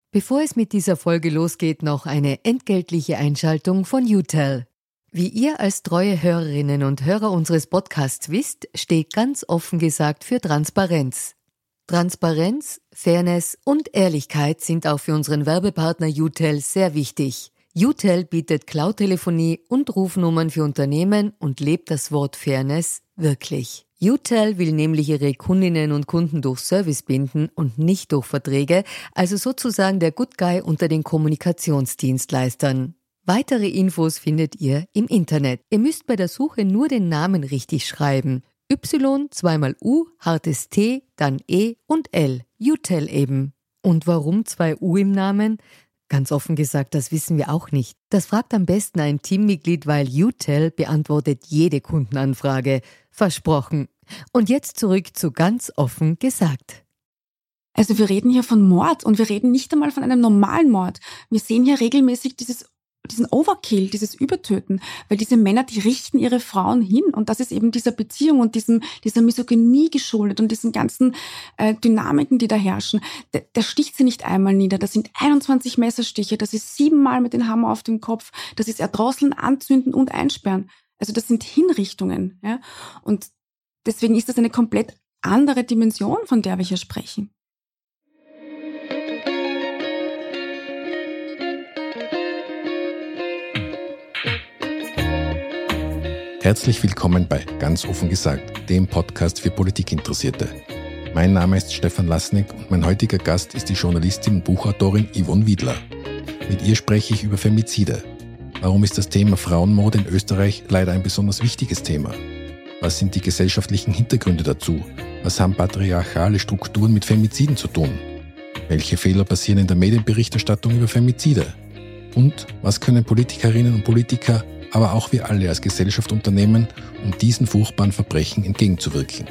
Bevor es mit dieser Folge losgeht, noch eine entgeltliche Einschaltung von UTEL. Wie ihr als treue Hörerinnen und Hörer unseres Podcasts wisst, steht ganz offen gesagt für Transparenz. Transparenz, Fairness und Ehrlichkeit sind auch für unseren Werbepartner UTEL sehr wichtig. UTEL bietet Cloud-Telefonie und Rufnummern für Unternehmen und lebt das Wort Fairness wirklich. UTEL will nämlich ihre Kundinnen und Kunden durch Service binden und nicht durch Verträge, also sozusagen der Good Guy unter den Kommunikationsdienstleistern. Weitere Infos findet ihr im Internet. Ihr müsst bei der Suche nur den Namen richtig schreiben. Y, zweimal U, hartes T, dann E und L. UTEL eben. Und warum 2 U im Namen? Ganz offen gesagt, das wissen wir auch nicht. Das fragt am besten ein Teammitglied, weil UTEL beantwortet jede Kundenanfrage. Versprochen. Und jetzt zurück zu ganz offen gesagt. Also wir reden hier von Mord und wir reden nicht einmal von einem normalen Mord. Wir sehen hier regelmäßig diesen Overkill, dieses Übertöten, weil diese Männer, die richten ihre Frauen hin und das ist eben dieser Beziehung und dieser Misogynie geschuldet und diesen ganzen Dynamiken, die da herrschen. Der sticht sie nicht einmal nieder, das sind 21 Messerstiche, das ist 7-mal mit dem Hammer auf dem Kopf, das ist Erdrosseln, Anzünden und Einsperren. Also das sind Hinrichtungen. Ja? Und deswegen ist das eine komplett andere Dimension, von der wir hier sprechen. Herzlich willkommen bei Ganz offen gesagt, dem Podcast für Politikinteressierte. Mein Name ist Stefan Lasnik und mein heutiger Gast ist die Journalistin und Buchautorin Yvonne Wiedler. Mit ihr spreche ich über Femizide. Warum ist das Thema Frauenmord in Österreich leider ein besonders wichtiges Thema? Was sind die gesellschaftlichen Hintergründe dazu? Was haben patriarchale Strukturen mit Femiziden zu tun? Welche Fehler passieren in der Medienberichterstattung über Femizide? Und was können Politikerinnen und Politiker, aber auch wir alle als Gesellschaft unternehmen, um diesen furchtbaren Verbrechen entgegenzuwirken?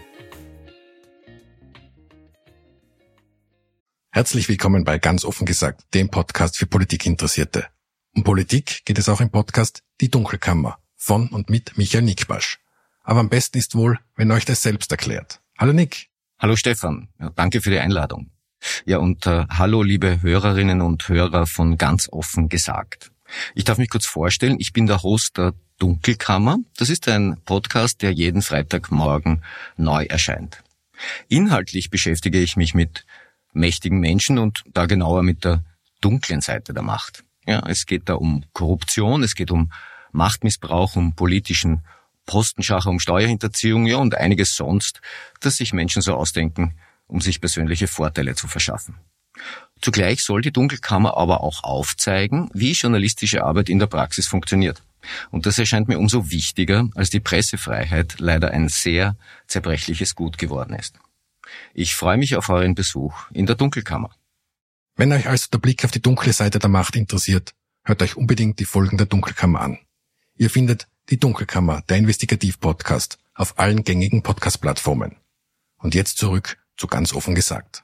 Herzlich willkommen bei Ganz offen gesagt, dem Podcast für Politikinteressierte. Um Politik geht es auch im Podcast Die Dunkelkammer von und mit Michael Nickbasch. Aber am besten ist wohl, wenn euch das selbst erklärt. Hallo Nick. Hallo Stefan, ja, danke für die Einladung. Ja, und hallo liebe Hörerinnen und Hörer von Ganz offen gesagt. Ich darf mich kurz vorstellen, ich bin der Host der Dunkelkammer. Das ist ein Podcast, der jeden Freitagmorgen neu erscheint. Inhaltlich beschäftige ich mich mit mächtigen Menschen und da genauer mit der dunklen Seite der Macht. Ja, es geht da um Korruption, es geht um Machtmissbrauch, um politischen Postenschacher, um Steuerhinterziehung, ja, und einiges sonst, das sich Menschen so ausdenken, um sich persönliche Vorteile zu verschaffen. Zugleich soll die Dunkelkammer aber auch aufzeigen, wie journalistische Arbeit in der Praxis funktioniert. Und das erscheint mir umso wichtiger, als die Pressefreiheit leider ein sehr zerbrechliches Gut geworden ist. Ich freue mich auf euren Besuch in der Dunkelkammer. Wenn euch also der Blick auf die dunkle Seite der Macht interessiert, hört euch unbedingt die Folgen der Dunkelkammer an. Ihr findet die Dunkelkammer, der Investigativ-Podcast, auf allen gängigen Podcast-Plattformen. Und jetzt zurück zu Ganz offen gesagt.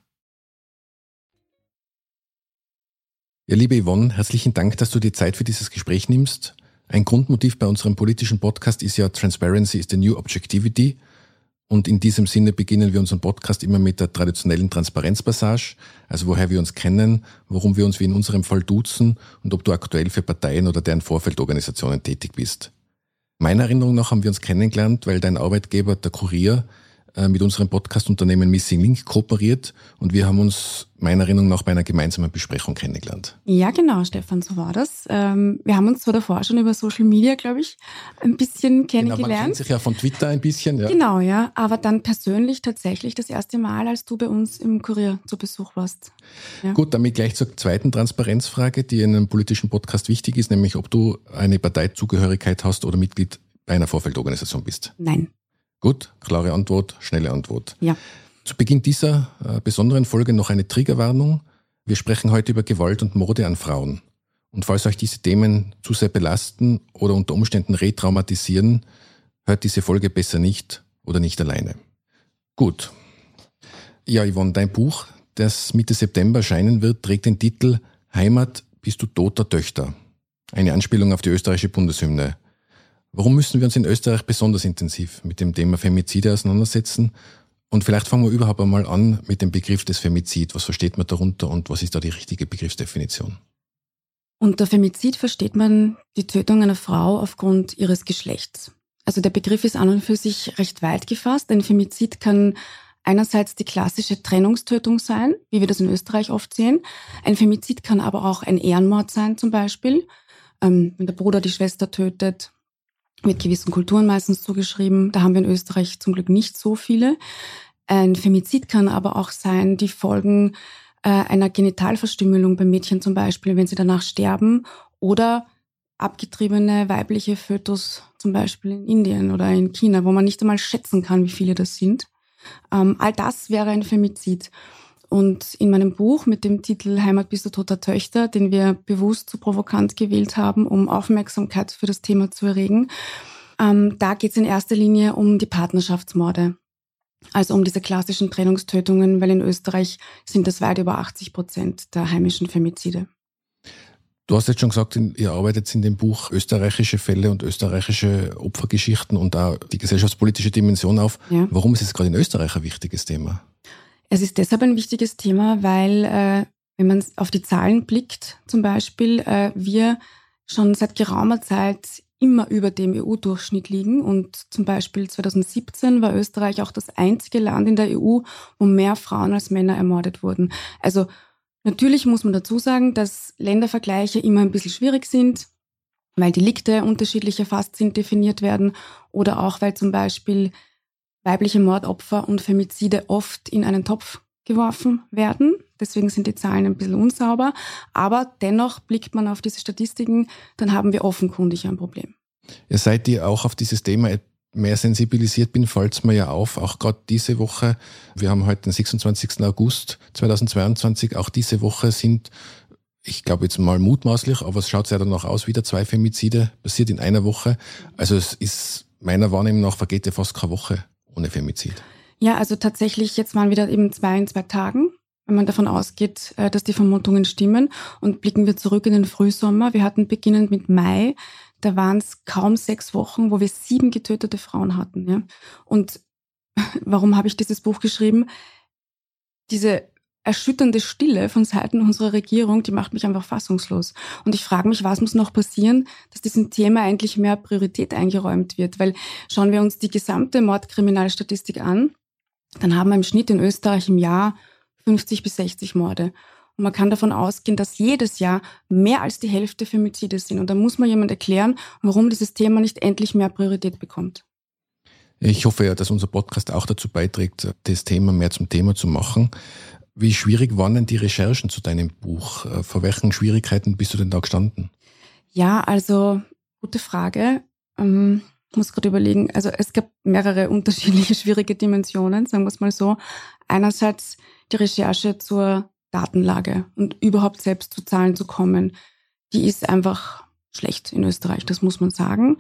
Ja, liebe Yvonne, herzlichen Dank, dass du dir Zeit für dieses Gespräch nimmst. Ein Grundmotiv bei unserem politischen Podcast ist ja Transparency is the new objectivity. Und in diesem Sinne beginnen wir unseren Podcast immer mit der traditionellen Transparenzpassage, also woher wir uns kennen, warum wir uns wie in unserem Fall duzen und ob du aktuell für Parteien oder deren Vorfeldorganisationen tätig bist. Meiner Erinnerung nach haben wir uns kennengelernt, weil dein Arbeitgeber, der Kurier, mit unserem Podcast-Unternehmen Missing Link kooperiert und wir haben uns meiner Erinnerung nach bei einer gemeinsamen Besprechung kennengelernt. Ja, genau, Stefan, so war das. Wir haben uns zwar davor schon über Social Media, glaube ich, ein bisschen kennengelernt. Genau, man kennt sich ja von Twitter ein bisschen. Ja. Genau, ja, aber dann persönlich tatsächlich das erste Mal, als du bei uns im Kurier zu Besuch warst. Ja. Gut, damit gleich zur zweiten Transparenzfrage, die in einem politischen Podcast wichtig ist, nämlich ob du eine Parteizugehörigkeit hast oder Mitglied bei einer Vorfeldorganisation bist. Nein. Gut, klare Antwort, schnelle Antwort. Ja. Zu Beginn dieser besonderen Folge noch eine Triggerwarnung. Wir sprechen heute über Gewalt und Morde an Frauen. Und falls euch diese Themen zu sehr belasten oder unter Umständen retraumatisieren, hört diese Folge besser nicht oder nicht alleine. Gut. Ja, Yvonne, dein Buch, das Mitte September erscheinen wird, trägt den Titel Heimat, bist du toter Töchter? Eine Anspielung auf die österreichische Bundeshymne. Warum müssen wir uns in Österreich besonders intensiv mit dem Thema Femizide auseinandersetzen? Und vielleicht fangen wir überhaupt einmal an mit dem Begriff des Femizid. Was versteht man darunter und was ist da die richtige Begriffsdefinition? Unter Femizid versteht man die Tötung einer Frau aufgrund ihres Geschlechts. Also der Begriff ist an und für sich recht weit gefasst. Ein Femizid kann einerseits die klassische Trennungstötung sein, wie wir das in Österreich oft sehen. Ein Femizid kann aber auch ein Ehrenmord sein zum Beispiel. Wenn der Bruder die Schwester tötet, wird gewissen Kulturen meistens zugeschrieben. Da haben wir in Österreich zum Glück nicht so viele. Ein Femizid kann aber auch sein, die Folgen einer Genitalverstümmelung bei Mädchen zum Beispiel, wenn sie danach sterben, oder abgetriebene weibliche Fötus zum Beispiel in Indien oder in China, wo man nicht einmal schätzen kann, wie viele das sind. All das wäre ein Femizid. Und in meinem Buch mit dem Titel Heimat bis zu toter Töchter, den wir bewusst so provokant gewählt haben, um Aufmerksamkeit für das Thema zu erregen, da geht es in erster Linie um die Partnerschaftsmorde. Also um diese klassischen Trennungstötungen, weil in Österreich sind das weit über 80% der heimischen Femizide. Du hast jetzt schon gesagt, ihr arbeitet in dem Buch österreichische Fälle und österreichische Opfergeschichten und auch die gesellschaftspolitische Dimension auf. Ja. Warum ist es gerade in Österreich ein wichtiges Thema? Es ist deshalb ein wichtiges Thema, weil, wenn man auf die Zahlen blickt, zum Beispiel, wir schon seit geraumer Zeit immer über dem EU-Durchschnitt liegen. Und zum Beispiel 2017 war Österreich auch das einzige Land in der EU, wo mehr Frauen als Männer ermordet wurden. Also natürlich muss man dazu sagen, dass Ländervergleiche immer ein bisschen schwierig sind, weil Delikte unterschiedlich erfasst sind, definiert werden oder auch, weil zum Beispiel weibliche Mordopfer und Femizide oft in einen Topf geworfen werden. Deswegen sind die Zahlen ein bisschen unsauber. Aber dennoch blickt man auf diese Statistiken, dann haben wir offenkundig ein Problem. Ja, seit ihr auch auf dieses Thema mehr sensibilisiert bin, fällt es mir ja auf, auch gerade diese Woche, wir haben heute den 26. August 2022, auch diese Woche sind, ich glaube jetzt mal mutmaßlich, aber es schaut ja danach aus, wieder 2 Femizide passiert in einer Woche. Also es ist meiner Wahrnehmung nach, vergeht ja fast keine Woche ohne Femizid. Ja, also tatsächlich, jetzt waren wieder eben 2 in 2 Tagen, wenn man davon ausgeht, dass die Vermutungen stimmen. Und blicken wir zurück in den Frühsommer. Wir hatten beginnend mit Mai, da waren es kaum 6 Wochen, wo wir 7 getötete Frauen hatten. Ja? Und warum habe ich dieses Buch geschrieben? Diese erschütternde Stille von Seiten unserer Regierung, die macht mich einfach fassungslos. Und ich frage mich, was muss noch passieren, dass diesem Thema endlich mehr Priorität eingeräumt wird? Weil schauen wir uns die gesamte Mordkriminalstatistik an, dann haben wir im Schnitt in Österreich im Jahr 50 bis 60 Morde. Und man kann davon ausgehen, dass jedes Jahr mehr als die Hälfte Femizide sind. Und da muss man jemand erklären, warum dieses Thema nicht endlich mehr Priorität bekommt. Ich hoffe ja, dass unser Podcast auch dazu beiträgt, das Thema mehr zum Thema zu machen. Wie schwierig waren denn die Recherchen zu deinem Buch? Vor welchen Schwierigkeiten bist du denn da gestanden? Ja, also gute Frage. Ich muss gerade überlegen, also es gab mehrere unterschiedliche schwierige Dimensionen, sagen wir es mal so. Einerseits die Recherche zur Datenlage und überhaupt selbst zu Zahlen zu kommen. Die ist einfach schlecht in Österreich, das muss man sagen.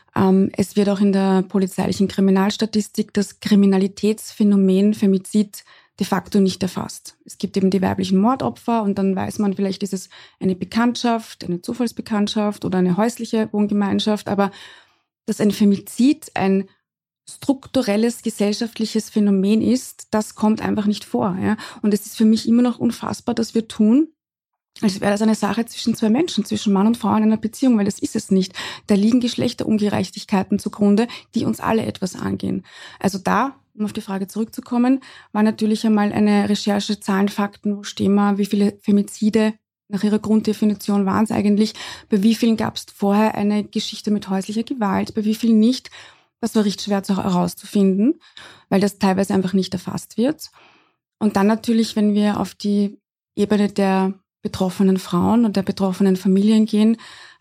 Es wird auch in der polizeilichen Kriminalstatistik das Kriminalitätsphänomen Femizid de facto nicht erfasst. Es gibt eben die weiblichen Mordopfer und dann weiß man, vielleicht ist es eine Bekanntschaft, eine Zufallsbekanntschaft oder eine häusliche Wohngemeinschaft, aber dass ein Femizid ein strukturelles gesellschaftliches Phänomen ist, das kommt einfach nicht vor. Ja? Und es ist für mich immer noch unfassbar, dass wir tun, als wäre das eine Sache zwischen 2 Menschen, zwischen Mann und Frau in einer Beziehung, weil das ist es nicht. Da liegen Geschlechterungerechtigkeiten zugrunde, die uns alle etwas angehen. Also da, um auf die Frage zurückzukommen, war natürlich einmal eine Recherche, Zahlen, Fakten, wo stehen wir, wie viele Femizide nach ihrer Grunddefinition waren es eigentlich, bei wie vielen gab es vorher eine Geschichte mit häuslicher Gewalt, bei wie vielen nicht. Das war recht schwer herauszufinden, weil das teilweise einfach nicht erfasst wird. Und dann natürlich, wenn wir auf die Ebene der betroffenen Frauen und der betroffenen Familien gehen,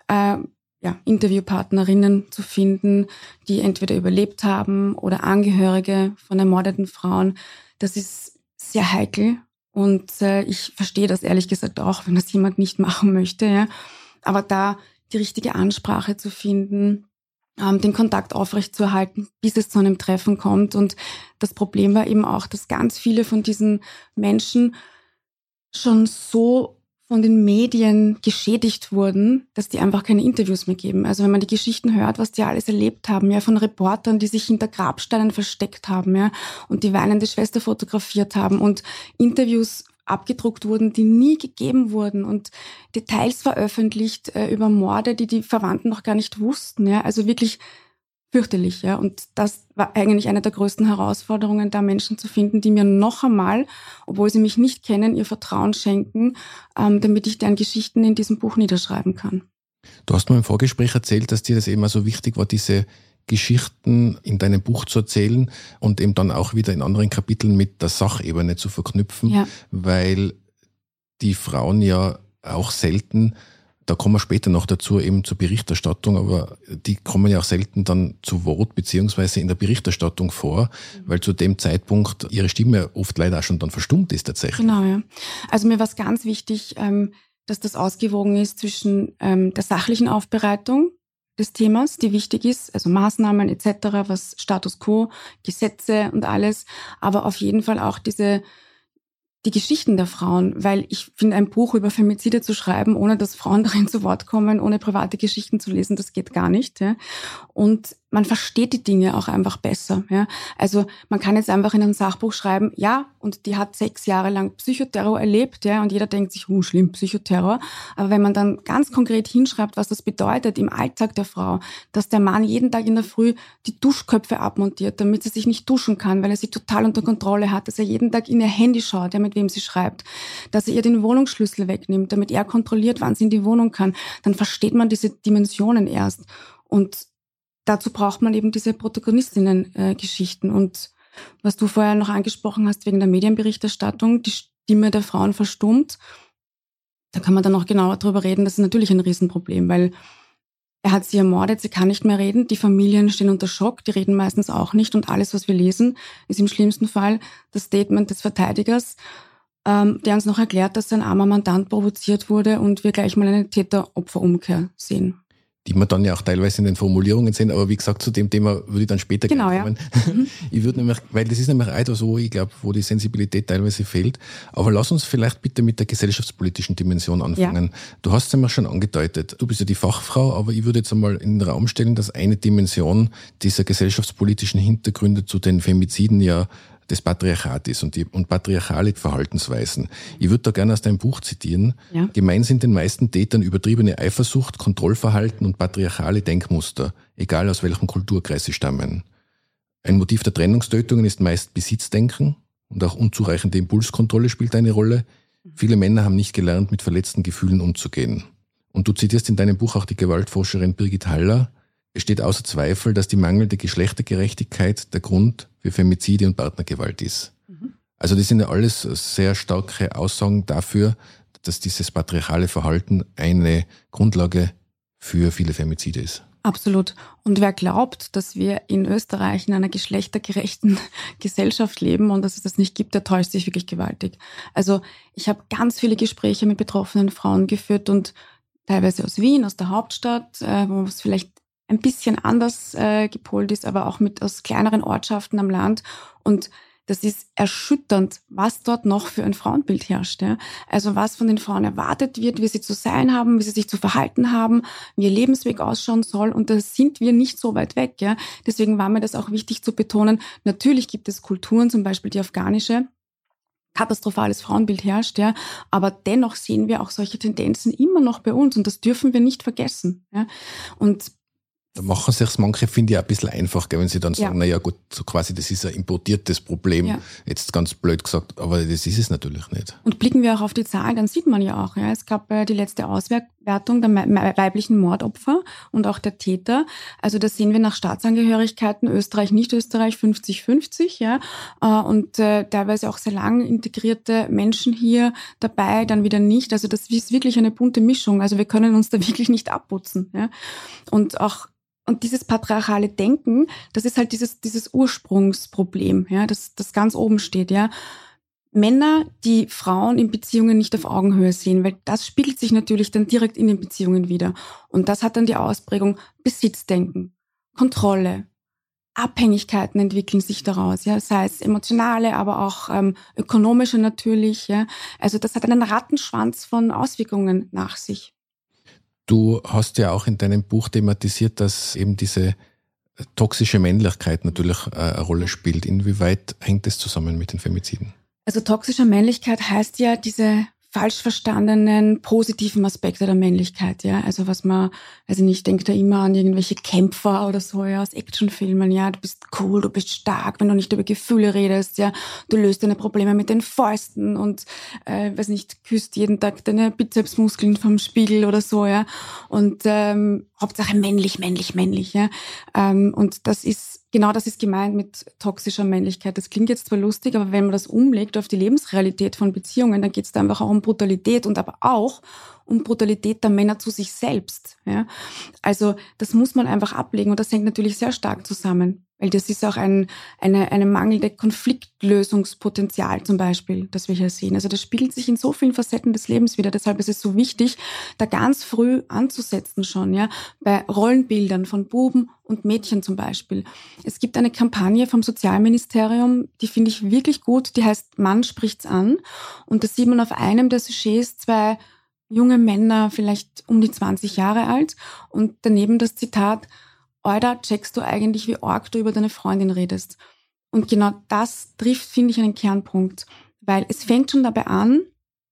Interviewpartnerinnen zu finden, die entweder überlebt haben oder Angehörige von ermordeten Frauen. Das ist sehr heikel und ich verstehe das ehrlich gesagt auch, wenn das jemand nicht machen möchte. Ja. Aber da die richtige Ansprache zu finden, den Kontakt aufrechtzuerhalten, bis es zu einem Treffen kommt. Und das Problem war eben auch, dass ganz viele von diesen Menschen schon so von den Medien geschädigt wurden, dass die einfach keine Interviews mehr geben. Also wenn man die Geschichten hört, was die alles erlebt haben, ja, von Reportern, die sich hinter Grabsteinen versteckt haben, ja, und die weinende Schwester fotografiert haben und Interviews abgedruckt wurden, die nie gegeben wurden und Details veröffentlicht über Morde, die die Verwandten noch gar nicht wussten, ja, also wirklich fürchterlich, ja. Und das war eigentlich eine der größten Herausforderungen, da Menschen zu finden, die mir noch einmal, obwohl sie mich nicht kennen, ihr Vertrauen schenken, damit ich deren Geschichten in diesem Buch niederschreiben kann. Du hast mir im Vorgespräch erzählt, dass dir das eben auch so wichtig war, diese Geschichten in deinem Buch zu erzählen und eben dann auch wieder in anderen Kapiteln mit der Sachebene zu verknüpfen, Ja. weil die Frauen ja auch selten, da kommen wir später noch dazu, eben zur Berichterstattung, aber die kommen ja auch selten dann zu Wort beziehungsweise in der Berichterstattung vor, weil zu dem Zeitpunkt ihre Stimme oft leider auch schon dann verstummt ist tatsächlich. Genau, ja. Also mir war es ganz wichtig, dass das ausgewogen ist zwischen der sachlichen Aufbereitung des Themas, die wichtig ist, also Maßnahmen etc., was Status Quo, Gesetze und alles, aber auf jeden Fall auch die Geschichten der Frauen, weil ich finde, ein Buch über Femizide zu schreiben, ohne dass Frauen darin zu Wort kommen, ohne private Geschichten zu lesen, das geht gar nicht. Ja. Und man versteht die Dinge auch einfach besser. Ja. Also man kann jetzt einfach in einem Sachbuch schreiben, ja, und die hat 6 Jahre lang Psychoterror erlebt, ja, und jeder denkt sich, schlimm, Psychoterror. Aber wenn man dann ganz konkret hinschreibt, was das bedeutet im Alltag der Frau, dass der Mann jeden Tag in der Früh die Duschköpfe abmontiert, damit sie sich nicht duschen kann, weil er sie total unter Kontrolle hat, dass er jeden Tag in ihr Handy schaut, ja, mit wem sie schreibt, dass er ihr den Wohnungsschlüssel wegnimmt, damit er kontrolliert, wann sie in die Wohnung kann, dann versteht man diese Dimensionen erst. Und dazu braucht man eben diese Protagonistinnen-Geschichten. Und was du vorher noch angesprochen hast, wegen der Medienberichterstattung, die Stimme der Frauen verstummt, da kann man dann noch genauer drüber reden. Das ist natürlich ein Riesenproblem, weil er hat sie ermordet, sie kann nicht mehr reden, die Familien stehen unter Schock, die reden meistens auch nicht und alles, was wir lesen, ist im schlimmsten Fall das Statement des Verteidigers, der uns noch erklärt, dass sein armer Mandant provoziert wurde und wir gleich mal eine Täter-Opfer-Umkehr sehen. Die man dann ja auch teilweise in den Formulierungen sehen, aber wie gesagt, zu dem Thema würde ich dann später kommen. Ja. Ich würde nämlich, weil das ist nämlich etwas, wo ich glaube, wo die Sensibilität teilweise fehlt. Aber lass uns vielleicht bitte mit der gesellschaftspolitischen Dimension anfangen. Ja. Du hast es nämlich schon angedeutet. Du bist ja die Fachfrau, aber ich würde jetzt einmal in den Raum stellen, dass eine Dimension dieser gesellschaftspolitischen Hintergründe zu den Femiziden ja das Patriarchat ist und patriarchale Verhaltensweisen. Ich würde da gerne aus deinem Buch zitieren. Ja. Gemein sind den meisten Tätern übertriebene Eifersucht, Kontrollverhalten und patriarchale Denkmuster, egal aus welchem Kulturkreis sie stammen. Ein Motiv der Trennungstötungen ist meist Besitzdenken und auch unzureichende Impulskontrolle spielt eine Rolle. Viele Männer haben nicht gelernt, mit verletzten Gefühlen umzugehen. Und du zitierst in deinem Buch auch die Gewaltforscherin Birgit Haller. Es steht außer Zweifel, dass die mangelnde Geschlechtergerechtigkeit der Grund für Femizide und Partnergewalt ist. Also das sind ja alles sehr starke Aussagen dafür, dass dieses patriarchale Verhalten eine Grundlage für viele Femizide ist. Absolut. Und wer glaubt, dass wir in Österreich in einer geschlechtergerechten Gesellschaft leben und dass es das nicht gibt, der täuscht sich wirklich gewaltig. Also ich habe ganz viele Gespräche mit betroffenen Frauen geführt und teilweise aus Wien, aus der Hauptstadt, wo es vielleicht ein bisschen anders gepolt ist, aber auch aus kleineren Ortschaften am Land. Und das ist erschütternd, was dort noch für ein Frauenbild herrscht. Ja? Also was von den Frauen erwartet wird, wie sie zu sein haben, wie sie sich zu verhalten haben, wie ihr Lebensweg ausschauen soll. Und da sind wir nicht so weit weg. Ja? Deswegen war mir das auch wichtig zu betonen. Natürlich gibt es Kulturen, zum Beispiel die afghanische, katastrophales Frauenbild herrscht, ja, aber dennoch sehen wir auch solche Tendenzen immer noch bei uns und das dürfen wir nicht vergessen. Ja? Und da machen sich manche, finde ich, auch ein bisschen einfach, wenn sie dann sagen, naja gut, so quasi das ist ein importiertes Problem, jetzt ganz blöd gesagt, aber das ist es natürlich nicht. Und blicken wir auch auf die Zahlen, dann sieht man ja auch, ja, es gab die letzte Auswertung der weiblichen Mordopfer und auch der Täter, also da sehen wir nach Staatsangehörigkeiten Österreich, Nicht-Österreich 50-50, ja, und teilweise auch sehr lang integrierte Menschen hier dabei, dann wieder nicht, also das ist wirklich eine bunte Mischung, also wir können uns da wirklich nicht abputzen, ja, und dieses patriarchale Denken, das ist halt dieses Ursprungsproblem, ja, das ganz oben steht, ja. Männer, die Frauen in Beziehungen nicht auf Augenhöhe sehen, weil das spiegelt sich natürlich dann direkt in den Beziehungen wieder. Und das hat dann die Ausprägung Besitzdenken, Kontrolle, Abhängigkeiten entwickeln sich daraus, ja, sei es emotionale, aber auch ökonomische natürlich, ja. Also das hat einen Rattenschwanz von Auswirkungen nach sich. Du hast ja auch in deinem Buch thematisiert, dass eben diese toxische Männlichkeit natürlich eine Rolle spielt. Inwieweit hängt das zusammen mit den Femiziden? Also toxische Männlichkeit heißt ja diese falsch verstandenen positiven Aspekte der Männlichkeit, ja. Also was man, also ich denke da immer an irgendwelche Kämpfer oder so, ja, aus Actionfilmen, ja. Du bist cool, du bist stark, wenn du nicht über Gefühle redest, ja. Du löst deine Probleme mit den Fäusten und, weiß nicht, küsst jeden Tag deine Bizepsmuskeln vom Spiegel oder so, ja. Und Hauptsache männlich, ja. Und das ist gemeint mit toxischer Männlichkeit. Das klingt jetzt zwar lustig, aber wenn man das umlegt auf die Lebensrealität von Beziehungen, dann geht es da einfach auch um Brutalität und aber auch um Brutalität der Männer zu sich selbst. Ja? Also das muss man einfach ablegen und das hängt natürlich sehr stark zusammen, weil das ist auch eine mangelnde Konfliktlösungspotenzial zum Beispiel, das wir hier sehen. Also das spiegelt sich in so vielen Facetten des Lebens wieder. Deshalb ist es so wichtig, da ganz früh anzusetzen schon, ja, bei Rollenbildern von Buben und Mädchen zum Beispiel. Es gibt eine Kampagne vom Sozialministerium, die finde ich wirklich gut, die heißt Mann spricht's an. Und da sieht man auf einem der Sujets 2 junge Männer, vielleicht um die 20 Jahre alt und daneben das Zitat: Alter, checkst du eigentlich, wie arg du über deine Freundin redest? Und genau das trifft, finde ich, einen Kernpunkt. Weil es fängt schon dabei an,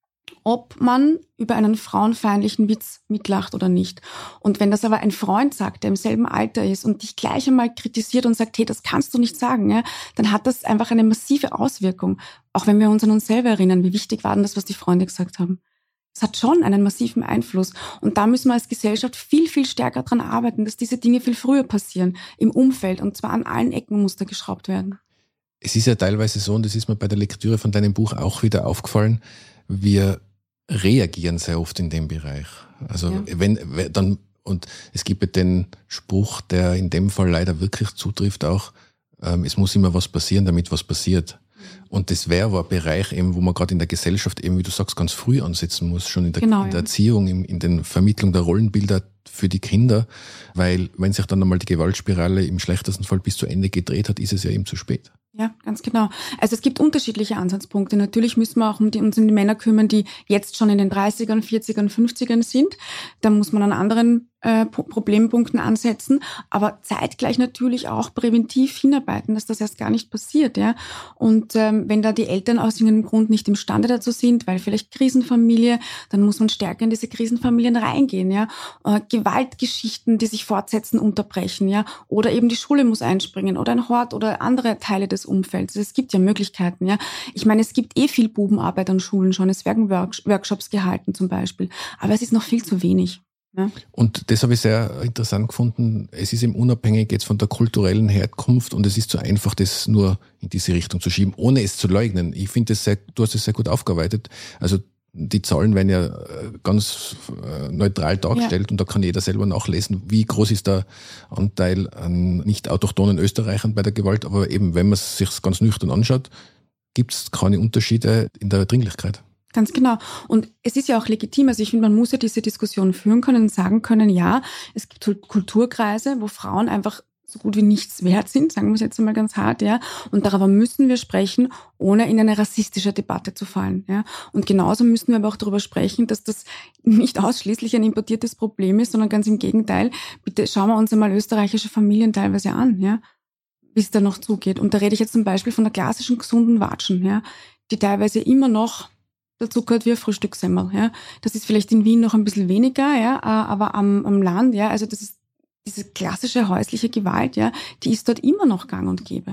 ob man über einen frauenfeindlichen Witz mitlacht oder nicht. Und wenn das aber ein Freund sagt, der im selben Alter ist und dich gleich einmal kritisiert und sagt, hey, das kannst du nicht sagen, ja, dann hat das einfach eine massive Auswirkung. Auch wenn wir uns an uns selber erinnern, wie wichtig war denn das, was die Freunde gesagt haben? Es hat schon einen massiven Einfluss. Und da müssen wir als Gesellschaft viel, viel stärker dran arbeiten, dass diese Dinge viel früher passieren, im Umfeld, und zwar an allen Ecken muss da geschraubt werden. Es ist ja teilweise so, und das ist mir bei der Lektüre von deinem Buch auch wieder aufgefallen, wir reagieren sehr oft in dem Bereich. Also ja. Und es gibt ja den Spruch, der in dem Fall leider wirklich zutrifft auch, es muss immer was passieren, damit was passiert. Und das wäre aber ein Bereich eben, wo man gerade in der Gesellschaft eben, wie du sagst, ganz früh ansetzen muss, schon in der Erziehung, in der Vermittlung der Rollenbilder für die Kinder, weil wenn sich dann einmal die Gewaltspirale im schlechtesten Fall bis zu Ende gedreht hat, ist es ja eben zu spät. Ja, ganz genau. Also es gibt unterschiedliche Ansatzpunkte. Natürlich müssen wir auch uns um die Männer kümmern, die jetzt schon in den 30ern, 40ern, 50ern sind. Da muss man an anderen Problempunkten ansetzen, aber zeitgleich natürlich auch präventiv hinarbeiten, dass das erst gar nicht passiert. Ja. Und wenn da die Eltern aus irgendeinem Grund nicht imstande dazu sind, weil vielleicht Krisenfamilie, dann muss man stärker in diese Krisenfamilien reingehen. Ja. Gewaltgeschichten, die sich fortsetzen, unterbrechen. Ja. Oder eben die Schule muss einspringen oder ein Hort oder andere Teile des Umfelds. Es gibt ja Möglichkeiten. Ja. Ich meine, es gibt viel Bubenarbeit an Schulen schon. Es werden Workshops gehalten zum Beispiel. Aber es ist noch viel zu wenig. Ja. Und das habe ich sehr interessant gefunden. Es ist eben unabhängig jetzt von der kulturellen Herkunft und es ist zu einfach, das nur in diese Richtung zu schieben, ohne es zu leugnen. Ich finde, du hast es sehr gut aufgearbeitet. Also die Zahlen werden ja ganz neutral dargestellt und da kann jeder selber nachlesen, wie groß ist der Anteil an nicht autochthonen Österreichern bei der Gewalt. Aber eben, wenn man es sich ganz nüchtern anschaut, gibt es keine Unterschiede in der Dringlichkeit. Ganz genau. Und es ist ja auch legitim. Also ich finde, man muss ja diese Diskussion führen können und sagen können, ja, es gibt Kulturkreise, wo Frauen einfach so gut wie nichts wert sind, sagen wir es jetzt einmal ganz hart, ja. Und darüber müssen wir sprechen, ohne in eine rassistische Debatte zu fallen, ja. Und genauso müssen wir aber auch darüber sprechen, dass das nicht ausschließlich ein importiertes Problem ist, sondern ganz im Gegenteil. Bitte schauen wir uns einmal österreichische Familien teilweise an, ja, wie es da noch zugeht. Und da rede ich jetzt zum Beispiel von der klassischen gesunden Watschen, ja, die teilweise immer noch dazu gehört wie ein Frühstückssemmel, ja. Das ist vielleicht in Wien noch ein bisschen weniger, ja, aber am Land, ja, also das ist diese klassische häusliche Gewalt, ja, die ist dort immer noch gang und gäbe.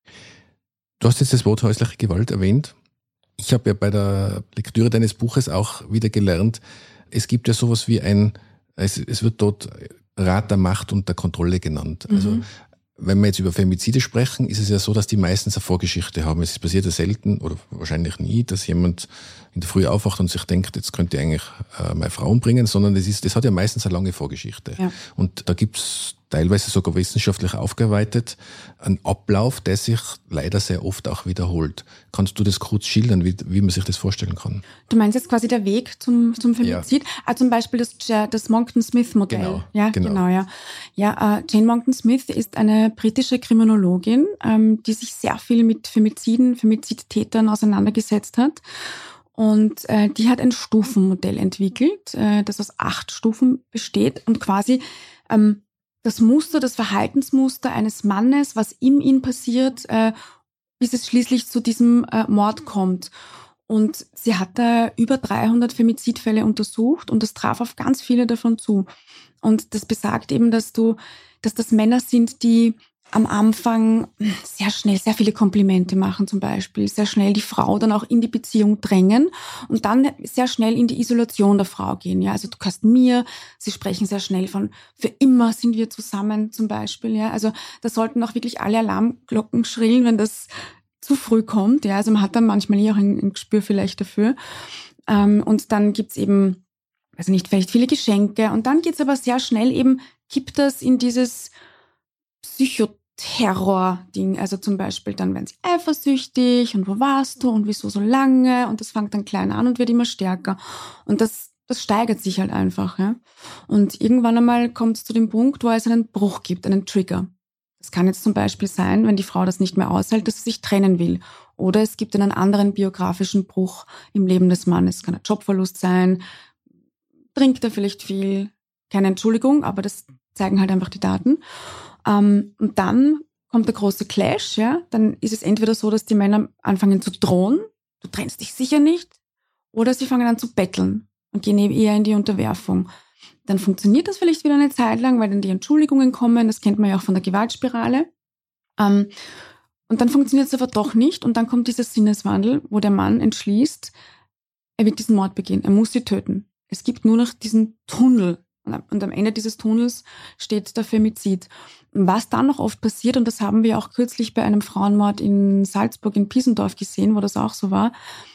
Du hast jetzt das Wort häusliche Gewalt erwähnt. Ich habe ja bei der Lektüre deines Buches auch wieder gelernt, es gibt ja sowas wie es wird dort Rat der Macht und der Kontrolle genannt. Also wenn wir jetzt über Femizide sprechen, ist es ja so, dass die meistens eine Vorgeschichte haben. Es passiert ja selten oder wahrscheinlich nie, dass jemand in der Früh aufwacht und sich denkt, jetzt könnte ich eigentlich meine Frau umbringen, sondern das hat ja meistens eine lange Vorgeschichte. Ja. Und da gibt's teilweise sogar wissenschaftlich aufgearbeitet, ein Ablauf, der sich leider sehr oft auch wiederholt. Kannst du das kurz schildern, wie man sich das vorstellen kann? Du meinst jetzt quasi der Weg zum Femizid? Ja. Zum Beispiel das Monckton-Smith-Modell. Genau, ja, genau. Ja, Jane Monckton-Smith ist eine britische Kriminologin, die sich sehr viel mit Femizidtätern auseinandergesetzt hat. Und die hat ein Stufenmodell entwickelt, das aus 8 Stufen besteht und quasi das Verhaltensmuster eines Mannes, was in ihm passiert, bis es schließlich zu diesem Mord kommt. Und sie hat da über 300 Femizidfälle untersucht und das traf auf ganz viele davon zu. Und das besagt eben, dass das Männer sind, die am Anfang sehr schnell sehr viele Komplimente machen zum Beispiel, sehr schnell die Frau dann auch in die Beziehung drängen und dann sehr schnell in die Isolation der Frau gehen. Ja, also du kannst sie sprechen sehr schnell von für immer sind wir zusammen zum Beispiel. Ja, also da sollten auch wirklich alle Alarmglocken schrillen, wenn das zu früh kommt. Ja, also man hat dann manchmal auch ein Gespür vielleicht dafür. Und dann gibt's eben, also nicht vielleicht viele Geschenke und dann geht's aber sehr schnell eben, kippt das in dieses Psychoterror-Ding, also zum Beispiel, dann werden sie eifersüchtig und wo warst du und wieso so lange und das fängt dann klein an und wird immer stärker und das steigert sich halt einfach. Ja? Und irgendwann einmal kommt es zu dem Punkt, wo es einen Bruch gibt, einen Trigger. Das kann jetzt zum Beispiel sein, wenn die Frau das nicht mehr aushält, dass sie sich trennen will oder es gibt einen anderen biografischen Bruch im Leben des Mannes. Es kann ein Jobverlust sein, trinkt er vielleicht viel, keine Entschuldigung, aber das zeigen halt einfach die Daten. Und dann kommt der große Clash, ja. Dann ist es entweder so, dass die Männer anfangen zu drohen, du trennst dich sicher nicht, oder sie fangen an zu betteln und gehen eben eher in die Unterwerfung. Dann funktioniert das vielleicht wieder eine Zeit lang, weil dann die Entschuldigungen kommen, das kennt man ja auch von der Gewaltspirale. Und dann funktioniert es aber doch nicht und dann kommt dieser Sinneswandel, wo der Mann entschließt, er wird diesen Mord begehen, er muss sie töten. Es gibt nur noch diesen Tunnel. Und am Ende dieses Tunnels steht der Femizid. Was dann noch oft passiert, und das haben wir auch kürzlich bei einem Frauenmord in Salzburg in Piesendorf gesehen, wo das auch so war,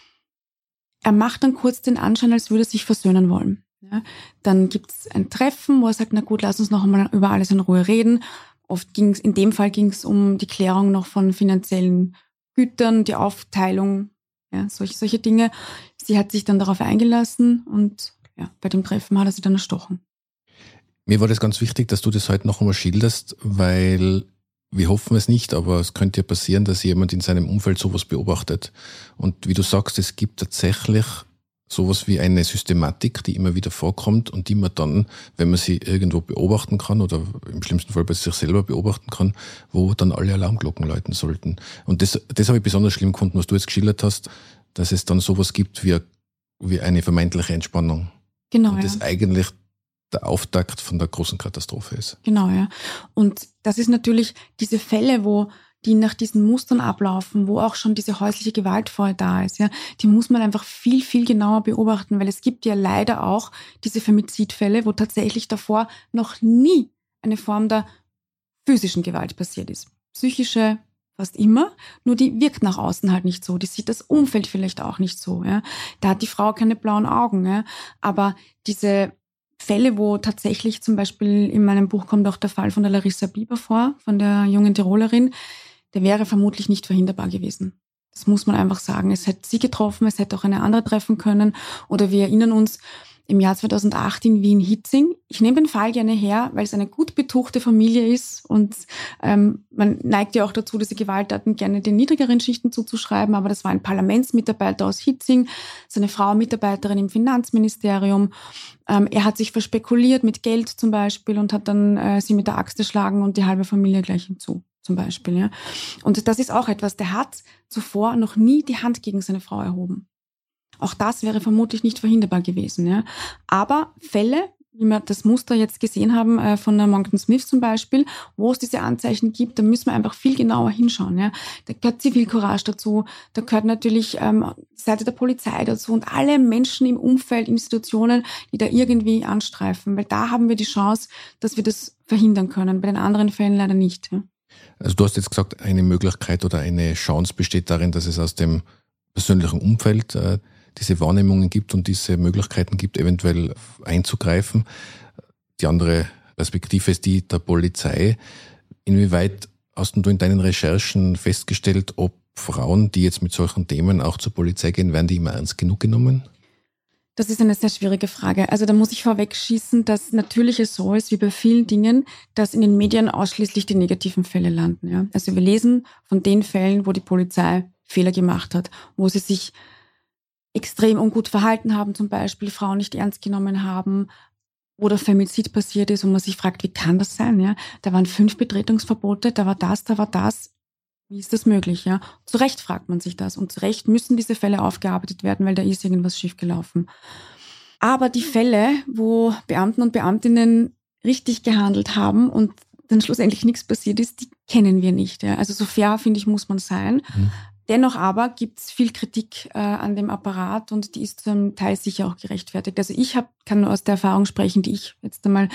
er macht dann kurz den Anschein, als würde er sich versöhnen wollen. Ja, dann gibt's ein Treffen, wo er sagt, na gut, lass uns noch einmal über alles in Ruhe reden. In dem Fall ging es um die Klärung noch von finanziellen Gütern, die Aufteilung, ja, solche Dinge. Sie hat sich dann darauf eingelassen und ja, bei dem Treffen hat er sie dann erstochen. Mir war das ganz wichtig, dass du das heute noch einmal schilderst, weil wir hoffen es nicht, aber es könnte ja passieren, dass jemand in seinem Umfeld sowas beobachtet. Und wie du sagst, es gibt tatsächlich sowas wie eine Systematik, die immer wieder vorkommt und die man dann, wenn man sie irgendwo beobachten kann oder im schlimmsten Fall bei sich selber beobachten kann, wo dann alle Alarmglocken läuten sollten. Und das habe ich besonders schlimm gefunden, was du jetzt geschildert hast, dass es dann sowas gibt wie eine vermeintliche Entspannung. Genau, und das eigentlich der Auftakt von der großen Katastrophe ist. Genau, ja. Und das ist natürlich diese Fälle, die nach diesen Mustern ablaufen, wo auch schon diese häusliche Gewalt vorher da ist, ja, die muss man einfach viel, viel genauer beobachten, weil es gibt ja leider auch diese Femizidfälle, wo tatsächlich davor noch nie eine Form der physischen Gewalt passiert ist. Psychische fast immer, nur die wirkt nach außen halt nicht so. Die sieht das Umfeld vielleicht auch nicht so, ja. Da hat die Frau keine blauen Augen, ja. Aber diese Fälle, wo tatsächlich zum Beispiel in meinem Buch kommt auch der Fall von der Larissa Bieber vor, von der jungen Tirolerin, der wäre vermutlich nicht verhinderbar gewesen. Das muss man einfach sagen. Es hätte sie getroffen, es hätte auch eine andere treffen können. Oder wir erinnern uns im Jahr 2008 in Wien-Hietzing. Ich nehme den Fall gerne her, weil es eine gut betuchte Familie ist und man neigt ja auch dazu, diese Gewalttaten gerne den niedrigeren Schichten zuzuschreiben, aber das war ein Parlamentsmitarbeiter aus Hietzing, seine Frau Mitarbeiterin im Finanzministerium. Er hat sich verspekuliert mit Geld zum Beispiel und hat dann sie mit der Axt erschlagen und die halbe Familie gleich hinzu. Zum Beispiel, ja. Und das ist auch etwas, der hat zuvor noch nie die Hand gegen seine Frau erhoben. Auch das wäre vermutlich nicht verhinderbar gewesen, ja. Aber Fälle, wie wir das Muster jetzt gesehen haben, von der Monckton Smith zum Beispiel, wo es diese Anzeichen gibt, da müssen wir einfach viel genauer hinschauen, ja. Da gehört Zivilcourage dazu, da gehört natürlich die Seite der Polizei dazu und alle Menschen im Umfeld, Institutionen, die da irgendwie anstreifen, weil da haben wir die Chance, dass wir das verhindern können, bei den anderen Fällen leider nicht, ja. Also du hast jetzt gesagt, eine Möglichkeit oder eine Chance besteht darin, dass es aus dem persönlichen Umfeld diese Wahrnehmungen gibt und diese Möglichkeiten gibt, eventuell einzugreifen. Die andere Perspektive ist die der Polizei. Inwieweit hast du in deinen Recherchen festgestellt, ob Frauen, die jetzt mit solchen Themen auch zur Polizei gehen, werden die immer ernst genug genommen? Das ist eine sehr schwierige Frage. Also da muss ich vorweg schießen, dass natürlich es so ist, wie bei vielen Dingen, dass in den Medien ausschließlich die negativen Fälle landen. Ja? Also wir lesen von den Fällen, wo die Polizei Fehler gemacht hat, wo sie sich extrem ungut verhalten haben, zum Beispiel Frauen nicht ernst genommen haben oder Femizid passiert ist und man sich fragt, wie kann das sein? Ja? Da waren 5 Betretungsverbote, da war das. Wie ist das möglich? Ja? Zu Recht fragt man sich das und zu Recht müssen diese Fälle aufgearbeitet werden, weil da ist irgendwas schiefgelaufen. Aber die Fälle, wo Beamten und Beamtinnen richtig gehandelt haben und dann schlussendlich nichts passiert ist, die kennen wir nicht. Ja? Also so fair, finde ich, muss man sein. Dennoch aber gibt es viel Kritik an dem Apparat und die ist zum Teil sicher auch gerechtfertigt. Also kann nur aus der Erfahrung sprechen, die ich jetzt einmal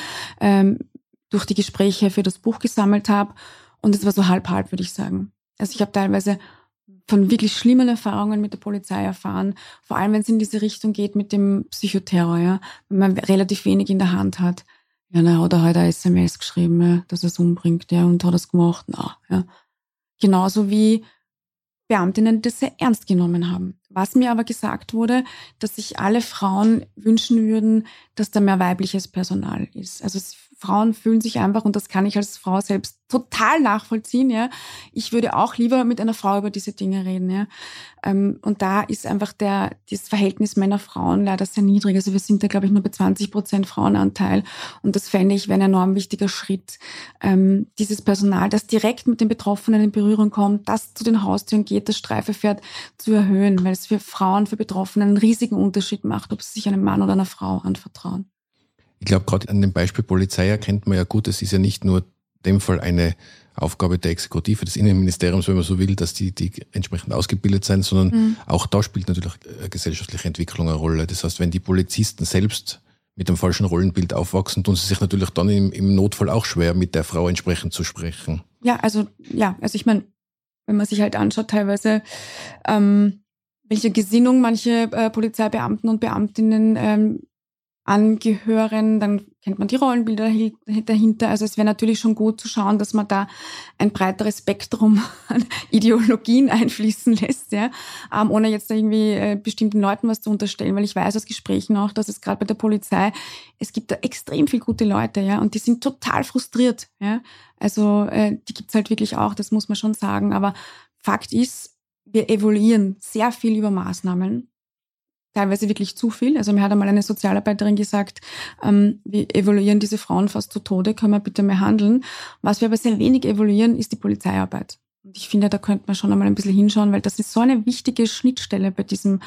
durch die Gespräche für das Buch gesammelt habe. Und es war so halb-halb, würde ich sagen. Also ich habe teilweise von wirklich schlimmen Erfahrungen mit der Polizei erfahren, vor allem wenn es in diese Richtung geht mit dem Psychoterror, ja, wenn man relativ wenig in der Hand hat. Ja, na, hat er heute eine SMS geschrieben, ja, dass er es umbringt, ja, und hat er es gemacht, ja. Genauso wie Beamtinnen das sehr ernst genommen haben. Was mir aber gesagt wurde, dass sich alle Frauen wünschen würden, dass da mehr weibliches Personal ist. Also Frauen fühlen sich einfach, und das kann ich als Frau selbst total nachvollziehen, ja. Ich würde auch lieber mit einer Frau über diese Dinge reden, ja. Und da ist einfach das Verhältnis Männer-Frauen leider sehr niedrig. Also wir sind da, glaube ich, nur bei 20% Frauenanteil. Und das fände ich wäre ein enorm wichtiger Schritt, dieses Personal, das direkt mit den Betroffenen in Berührung kommt, das zu den Haustüren geht, das Streife fährt, zu erhöhen, weil es für Frauen, für Betroffene einen riesigen Unterschied macht, ob sie sich einem Mann oder einer Frau anvertrauen. Ich glaube, gerade an dem Beispiel Polizei erkennt man ja gut, es ist ja nicht nur in dem Fall eine Aufgabe der Exekutive, des Innenministeriums, wenn man so will, dass die entsprechend ausgebildet sein, sondern auch da spielt natürlich gesellschaftliche Entwicklung eine Rolle. Das heißt, wenn die Polizisten selbst mit dem falschen Rollenbild aufwachsen, tun sie sich natürlich dann im Notfall auch schwer, mit der Frau entsprechend zu sprechen. Also ich meine, wenn man sich halt anschaut, teilweise, welche Gesinnung manche Polizeibeamten und Beamtinnen angehören, dann kennt man die Rollenbilder dahinter. Also es wäre natürlich schon gut zu schauen, dass man da ein breiteres Spektrum an Ideologien einfließen lässt, ja, ohne jetzt irgendwie bestimmten Leuten was zu unterstellen, weil ich weiß aus Gesprächen auch, dass es gerade bei der Polizei, es gibt da extrem viel gute Leute, ja, und die sind total frustriert, ja. Also die gibt's halt wirklich auch, das muss man schon sagen. Aber Fakt ist, wir evaluieren sehr viel über Maßnahmen. Teilweise wirklich zu viel. Also mir hat einmal eine Sozialarbeiterin gesagt, wir evaluieren diese Frauen fast zu Tode, können wir bitte mehr handeln. Was wir aber sehr wenig evaluieren, ist die Polizeiarbeit. Und ich finde, da könnte man schon einmal ein bisschen hinschauen, weil das ist so eine wichtige Schnittstelle bei diesem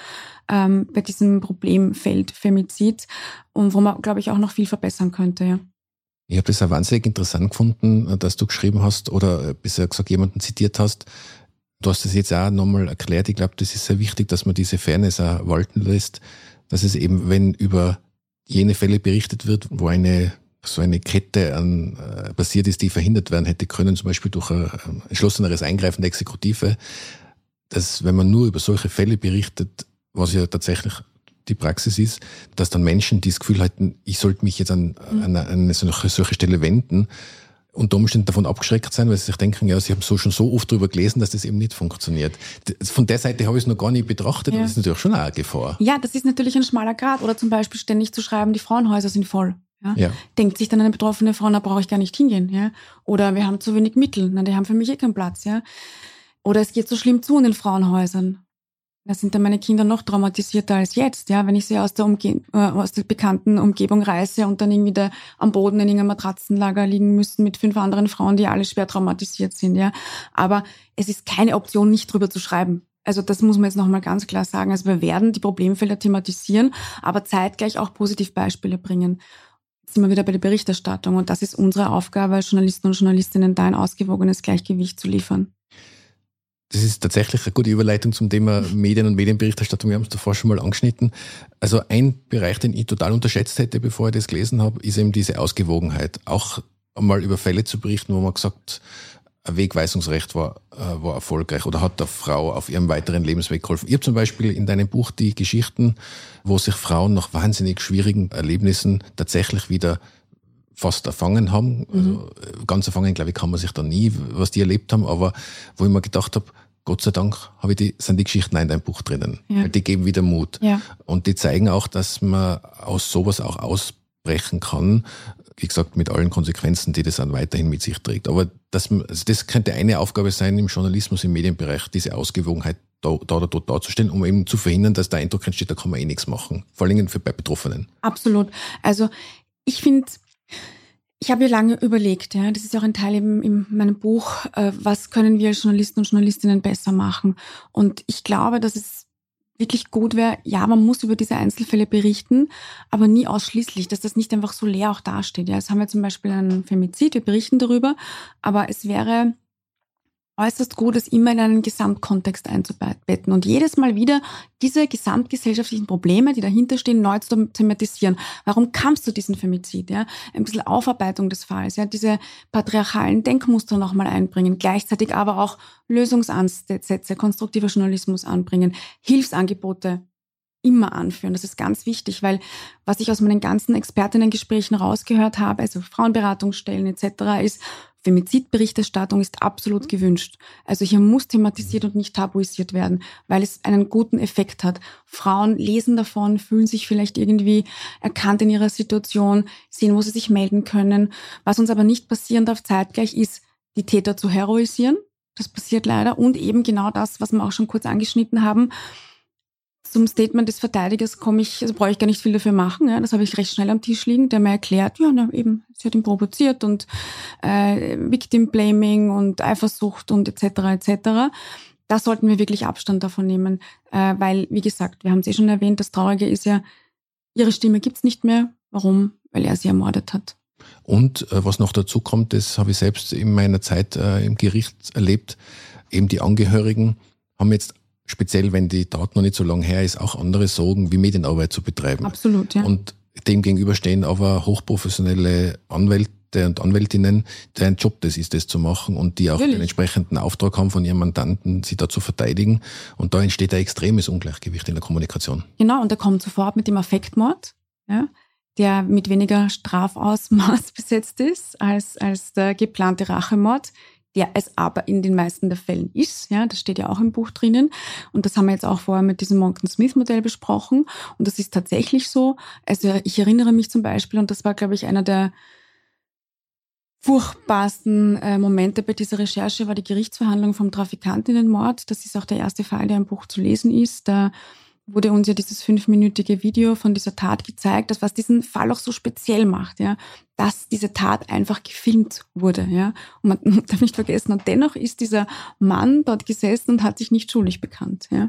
Problemfeld Femizid und wo man, glaube ich, auch noch viel verbessern könnte. Ja. Ich habe das auch wahnsinnig interessant gefunden, dass du geschrieben hast oder bisher gesagt jemanden zitiert hast. Du hast das jetzt auch nochmal erklärt. Ich glaube, das ist sehr wichtig, dass man diese Fairness auch walten lässt, dass es eben, wenn über jene Fälle berichtet wird, wo so eine Kette passiert ist, die verhindert werden hätte können, zum Beispiel durch ein entschlosseneres Eingreifen der Exekutive, dass, wenn man nur über solche Fälle berichtet, was ja tatsächlich die Praxis ist, dass dann Menschen, die das Gefühl hatten, ich sollte mich jetzt an eine solche Stelle wenden, unter Umständen davon abgeschreckt sein, weil sie sich denken, ja, sie haben schon so oft drüber gelesen, dass das eben nicht funktioniert. Von der Seite habe ich es noch gar nicht betrachtet, aber das ist natürlich schon eine Gefahr. Ja, das ist natürlich ein schmaler Grat. Oder zum Beispiel ständig zu schreiben, die Frauenhäuser sind voll. Ja? Denkt sich dann eine betroffene Frau, da brauche ich gar nicht hingehen. Ja? Oder wir haben zu wenig Mittel, die haben für mich keinen Platz. Ja? Oder es geht so schlimm zu in den Frauenhäusern. Da sind dann meine Kinder noch traumatisierter als jetzt, ja, wenn ich sie aus der bekannten Umgebung reiße und dann irgendwie da am Boden in irgendeinem Matratzenlager liegen müssen mit 5 anderen Frauen, die alle schwer traumatisiert sind, ja. Aber es ist keine Option, nicht drüber zu schreiben. Also das muss man jetzt nochmal ganz klar sagen. Also wir werden die Problemfelder thematisieren, aber zeitgleich auch Positivbeispiele bringen. Jetzt sind wir wieder bei der Berichterstattung und das ist unsere Aufgabe als Journalisten und Journalistinnen, da ein ausgewogenes Gleichgewicht zu liefern. Das ist tatsächlich eine gute Überleitung zum Thema Medien und Medienberichterstattung. Wir haben es davor schon mal angeschnitten. Also ein Bereich, den ich total unterschätzt hätte, bevor ich das gelesen habe, ist eben diese Ausgewogenheit. Auch einmal über Fälle zu berichten, wo man gesagt, ein Wegweisungsrecht war erfolgreich oder hat der Frau auf ihrem weiteren Lebensweg geholfen. Ich habe zum Beispiel in deinem Buch die Geschichten, wo sich Frauen nach wahnsinnig schwierigen Erlebnissen tatsächlich wieder fast erfangen haben. Also ganz erfangen, glaube ich, kann man sich da nie, was die erlebt haben, aber wo ich mir gedacht habe, Gott sei Dank sind die Geschichten auch in deinem Buch drinnen. Weil die geben wieder Mut. Ja. Und die zeigen auch, dass man aus sowas auch ausbrechen kann. Wie gesagt, mit allen Konsequenzen, die das dann weiterhin mit sich trägt. Aber das könnte eine Aufgabe sein im Journalismus, im Medienbereich, diese Ausgewogenheit da oder dort darzustellen, um eben zu verhindern, dass der Eindruck entsteht, da kann man nichts machen. Vor allem bei Betroffenen. Absolut. Also ich finde, ich habe ja lange überlegt, ja, das ist auch ein Teil eben in meinem Buch, was können wir als Journalisten und Journalistinnen besser machen. Und ich glaube, dass es wirklich gut wäre, ja, man muss über diese Einzelfälle berichten, aber nie ausschließlich, dass das nicht einfach so leer auch dasteht. Ja, jetzt haben wir zum Beispiel einen Femizid, wir berichten darüber, aber es wäre äußerst gut, es immer in einen Gesamtkontext einzubetten und jedes Mal wieder diese gesamtgesellschaftlichen Probleme, die dahinter stehen, neu zu thematisieren. Warum kam es zu diesem Femizid? Ja? Ein bisschen Aufarbeitung des Falls, ja? Diese patriarchalen Denkmuster nochmal einbringen, gleichzeitig aber auch Lösungsansätze, konstruktiver Journalismus anbringen, Hilfsangebote immer anführen. Das ist ganz wichtig, weil was ich aus meinen ganzen Expertinnengesprächen rausgehört habe, also Frauenberatungsstellen etc., ist, Femizidberichterstattung ist absolut gewünscht. Also hier muss thematisiert und nicht tabuisiert werden, weil es einen guten Effekt hat. Frauen lesen davon, fühlen sich vielleicht irgendwie erkannt in ihrer Situation, sehen, wo sie sich melden können. Was uns aber nicht passieren darf zeitgleich ist, die Täter zu heroisieren. Das passiert leider. Und eben genau das, was wir auch schon kurz angeschnitten haben. Zum Statement des Verteidigers brauche ich gar nicht viel dafür machen. Ja, das habe ich recht schnell am Tisch liegen, der mir erklärt, ja, eben, sie hat ihn provoziert und Victim Blaming und Eifersucht und etc. etc. Da sollten wir wirklich Abstand davon nehmen, weil, wie gesagt, wir haben es schon erwähnt, das Traurige ist ja, ihre Stimme gibt's nicht mehr. Warum? Weil er sie ermordet hat. Und was noch dazu kommt, das habe ich selbst in meiner Zeit im Gericht erlebt, eben die Angehörigen haben jetzt speziell, wenn die Tat noch nicht so lange her ist, auch andere Sorgen, wie Medienarbeit zu betreiben. Absolut, ja. Und dem gegenüber stehen aber hochprofessionelle Anwälte und Anwältinnen, deren Job das ist, das zu machen und die auch den entsprechenden Auftrag haben von ihren Mandanten, sie da zu verteidigen. Und da entsteht ein extremes Ungleichgewicht in der Kommunikation. Genau, und der kommt sofort mit dem Affektmord, ja, der mit weniger Strafausmaß besetzt ist als der geplante Rachemord, der es aber in den meisten der Fällen ist. Ja, das steht ja auch im Buch drinnen. Und das haben wir jetzt auch vorher mit diesem Monckton-Smith-Modell besprochen. Und das ist tatsächlich so. Also ich erinnere mich zum Beispiel, und das war, glaube ich, einer der furchtbarsten Momente bei dieser Recherche, war die Gerichtsverhandlung vom Trafikantinnenmord. Das ist auch der erste Fall, der im Buch zu lesen ist. Da wurde uns ja dieses 5-minütige Video von dieser Tat gezeigt, das was diesen Fall auch so speziell macht, ja, dass diese Tat einfach gefilmt wurde, ja. Und man darf nicht vergessen, und dennoch ist dieser Mann dort gesessen und hat sich nicht schuldig bekannt, ja.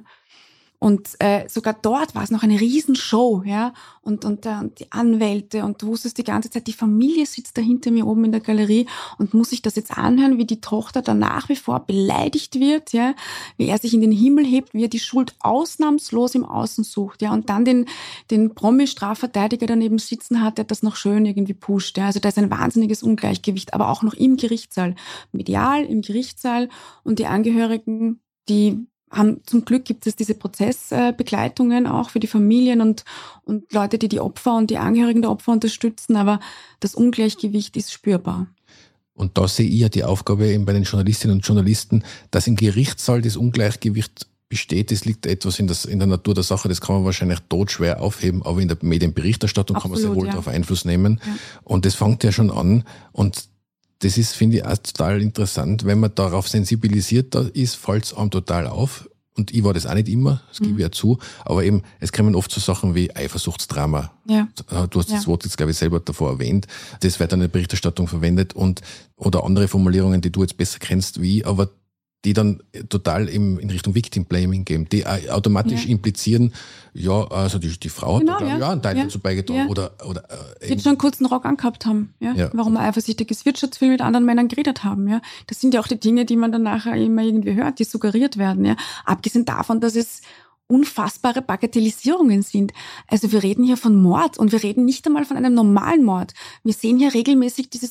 Und sogar dort war es noch eine Riesenshow, ja, und die Anwälte, und du wusstest die ganze Zeit, die Familie sitzt da hinter mir oben in der Galerie und muss sich das jetzt anhören, wie die Tochter da nach wie vor beleidigt wird, ja, wie er sich in den Himmel hebt, wie er die Schuld ausnahmslos im Außen sucht, ja, und dann den Promi-Strafverteidiger daneben sitzen hat, der das noch schön irgendwie pusht, ja, also da ist ein wahnsinniges Ungleichgewicht, aber auch noch im Gerichtssaal, medial im Gerichtssaal, und die Angehörigen, die zum Glück gibt es diese Prozessbegleitungen auch für die Familien und Leute, die Opfer und die Angehörigen der Opfer unterstützen, aber das Ungleichgewicht ist spürbar. Und da sehe ich ja die Aufgabe eben bei den Journalistinnen und Journalisten, dass im Gerichtssaal das Ungleichgewicht besteht. Das liegt etwas in der Natur der Sache, das kann man wahrscheinlich todschwer aufheben, aber in der Medienberichterstattung kann man sehr wohl darauf Einfluss nehmen. Ja. Und das fängt ja schon an, und das ist, finde ich, auch total interessant. Wenn man darauf sensibilisiert ist, fällt es einem total auf. Und ich war das auch nicht immer, das gebe ich ja zu. Aber eben, es kommen oft so Sachen wie Eifersuchtsdrama. Ja. Du hast das Wort jetzt, glaube ich, selber davor erwähnt. Das wird dann in der Berichterstattung verwendet oder andere Formulierungen, die du jetzt besser kennst wie ich, aber die dann total in Richtung Victim Blaming gehen, die automatisch implizieren, ja, also die Frau hat da einen Teil dazu beigetragen. Oder die jetzt schon einen kurzen Rock angehabt haben, ja? Warum er eifersüchtig ist, wird schon zu viel mit anderen Männern geredet haben, ja. Das sind ja auch die Dinge, die man dann nachher immer irgendwie hört, die suggeriert werden, ja. Abgesehen davon, dass es unfassbare Bagatellisierungen sind. Also wir reden hier von Mord und wir reden nicht einmal von einem normalen Mord. Wir sehen hier regelmäßig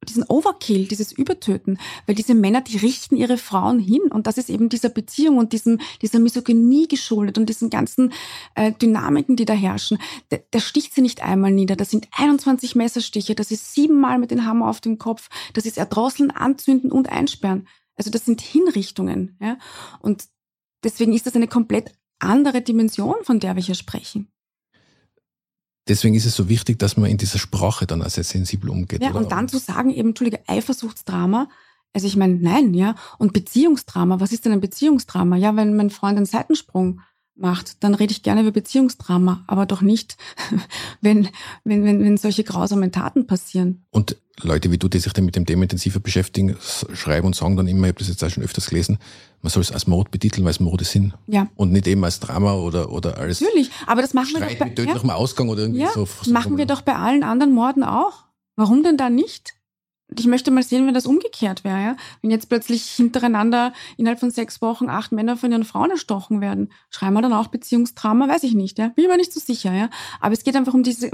Overkill, dieses Übertöten, weil diese Männer, die richten ihre Frauen hin und das ist eben dieser Beziehung und dieser Misogynie geschuldet und diesen ganzen Dynamiken, die da herrschen. Der sticht sie nicht einmal nieder, das sind 21 Messerstiche, das ist 7-mal mit dem Hammer auf dem Kopf, das ist Erdrosseln, Anzünden und Einsperren. Also das sind Hinrichtungen. Ja? Und deswegen ist das eine komplett andere Dimension, von der wir hier sprechen. Deswegen ist es so wichtig, dass man in dieser Sprache dann auch sehr sensibel umgeht. Ja, und dann zu sagen, eben, Eifersuchtsdrama, also ich meine, nein, ja. Und Beziehungsdrama, was ist denn ein Beziehungsdrama? Ja, wenn mein Freund einen Seitensprung macht, dann rede ich gerne über Beziehungsdrama, aber doch nicht, wenn solche grausamen Taten passieren. Und Leute wie du, die sich dann mit dem Thema intensiver beschäftigen, schreiben und sagen dann immer, ich habe das jetzt auch schon öfters gelesen, man soll es als Mord betiteln, weil es Morde sind. Ja. Und nicht eben als Drama oder als natürlich, aber das machen wir doch mit tödlichem Ausgang oder irgendwie so. Machen wir doch bei allen anderen Morden auch. Warum denn da nicht? Ich möchte mal sehen, wenn das umgekehrt wäre, ja? Wenn jetzt plötzlich hintereinander innerhalb von 6 Wochen 8 Männer von ihren Frauen erstochen werden. Schreiben wir dann auch Beziehungsdrama? Weiß ich nicht, ja? Bin ich mir nicht so sicher, ja? Aber es geht einfach um dieses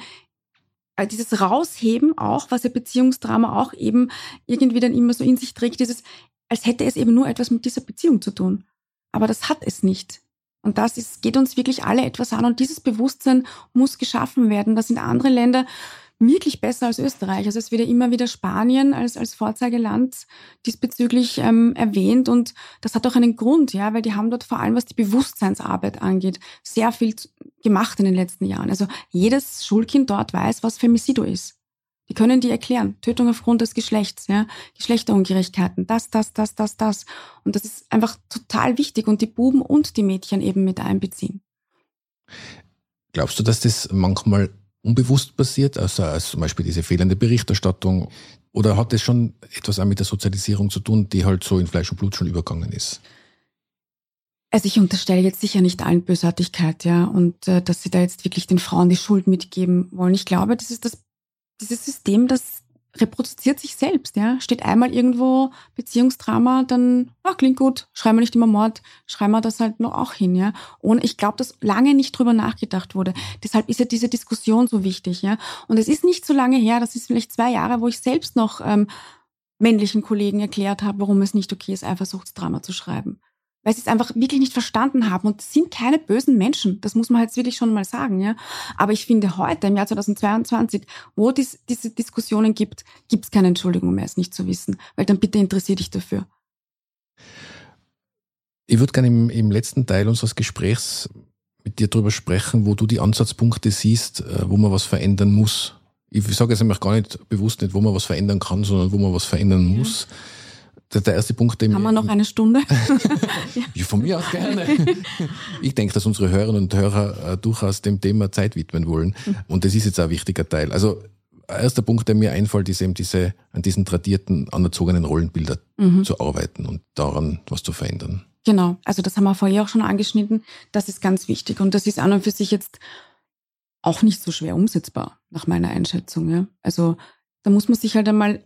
Rausheben auch, was ja Beziehungsdrama auch eben irgendwie dann immer so in sich trägt, als hätte es eben nur etwas mit dieser Beziehung zu tun. Aber das hat es nicht. Und geht uns wirklich alle etwas an und dieses Bewusstsein muss geschaffen werden. Da sind andere Länder wirklich besser als Österreich. Also es wird ja immer wieder Spanien als Vorzeigeland diesbezüglich erwähnt und das hat auch einen Grund, ja, weil die haben dort vor allem, was die Bewusstseinsarbeit angeht, sehr viel gemacht in den letzten Jahren. Also jedes Schulkind dort weiß, was Femicido ist. Die können die erklären. Tötung aufgrund des Geschlechts, ja, Geschlechterungerechtigkeiten, das. Und das ist einfach total wichtig und die Buben und die Mädchen eben mit einbeziehen. Glaubst du, dass das manchmal unbewusst passiert, also als zum Beispiel diese fehlende Berichterstattung, oder hat das schon etwas auch mit der Sozialisierung zu tun, die halt so in Fleisch und Blut schon übergegangen ist? Also ich unterstelle jetzt sicher nicht allen Bösartigkeit, ja, und dass sie da jetzt wirklich den Frauen die Schuld mitgeben wollen. Ich glaube, das ist dieses System, das reproduziert sich selbst, ja. Steht einmal irgendwo Beziehungsdrama, dann, klingt gut, schreiben wir nicht immer Mord, schreiben wir das halt noch auch hin, ja. Und ich glaube, dass lange nicht drüber nachgedacht wurde. Deshalb ist ja diese Diskussion so wichtig, ja. Und es ist nicht so lange her, das ist vielleicht 2 Jahre, wo ich selbst noch männlichen Kollegen erklärt habe, warum es nicht okay ist, Eifersuchtsdrama zu schreiben. Weil sie es einfach wirklich nicht verstanden haben. Und es sind keine bösen Menschen. Das muss man jetzt wirklich schon mal sagen, ja. Aber ich finde heute, im Jahr 2022, wo es diese Diskussionen gibt es keine Entschuldigung mehr, es nicht zu wissen. Weil dann bitte interessier dich dafür. Ich würde gerne im letzten Teil unseres Gesprächs mit dir darüber sprechen, wo du die Ansatzpunkte siehst, wo man was verändern muss. Ich sage jetzt nämlich gar nicht bewusst nicht, wo man was verändern kann, sondern wo man was verändern muss. Der erste Punkt, haben wir noch eine Stunde? Ja, von mir aus gerne. Ich denke, dass unsere Hörerinnen und Hörer durchaus dem Thema Zeit widmen wollen. Und das ist jetzt auch ein wichtiger Teil. Also, erster Punkt, der mir einfällt, ist eben an diesen tradierten, anerzogenen Rollenbildern zu arbeiten und daran was zu verändern. Genau. Also, das haben wir vorher auch schon angeschnitten. Das ist ganz wichtig. Und das ist an und für sich jetzt auch nicht so schwer umsetzbar, nach meiner Einschätzung, ja. Also, da muss man sich halt einmal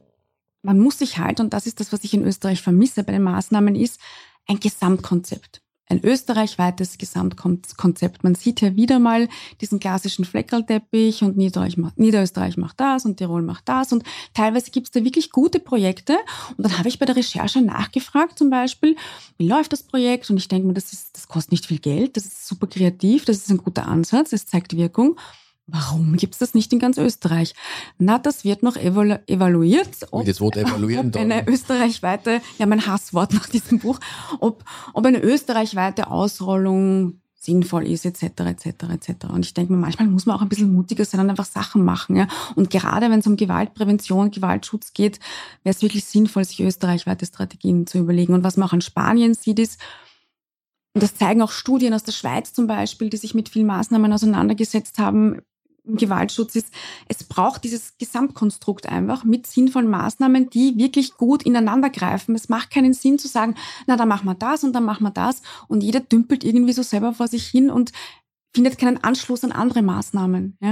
und das ist das, was ich in Österreich vermisse bei den Maßnahmen, ist ein Gesamtkonzept. Ein österreichweites Gesamtkonzept. Man sieht hier wieder mal diesen klassischen Fleckerlteppich und Niederösterreich macht das und Tirol macht das und teilweise gibt es da wirklich gute Projekte und dann habe ich bei der Recherche nachgefragt zum Beispiel, wie läuft das Projekt und ich denke mir, das kostet nicht viel Geld, das ist super kreativ, das ist ein guter Ansatz, es zeigt Wirkung. Warum gibt es das nicht in ganz Österreich? Das wird noch evaluiert. Ob das Wort evaluieren ob eine österreichweite, mein Hasswort nach diesem Buch, ob eine österreichweite Ausrollung sinnvoll ist, etc. Und ich denke mir, manchmal muss man auch ein bisschen mutiger sein und einfach Sachen machen. Ja? Und gerade wenn es um Gewaltprävention, Gewaltschutz geht, wäre es wirklich sinnvoll, sich österreichweite Strategien zu überlegen. Und was man auch in Spanien sieht, ist, und das zeigen auch Studien aus der Schweiz zum Beispiel, die sich mit vielen Maßnahmen auseinandergesetzt haben, im Gewaltschutz ist, es braucht dieses Gesamtkonstrukt einfach mit sinnvollen Maßnahmen, die wirklich gut ineinander greifen. Es macht keinen Sinn zu sagen, dann machen wir das und dann machen wir das und jeder dümpelt irgendwie so selber vor sich hin und findet keinen Anschluss an andere Maßnahmen. Ja?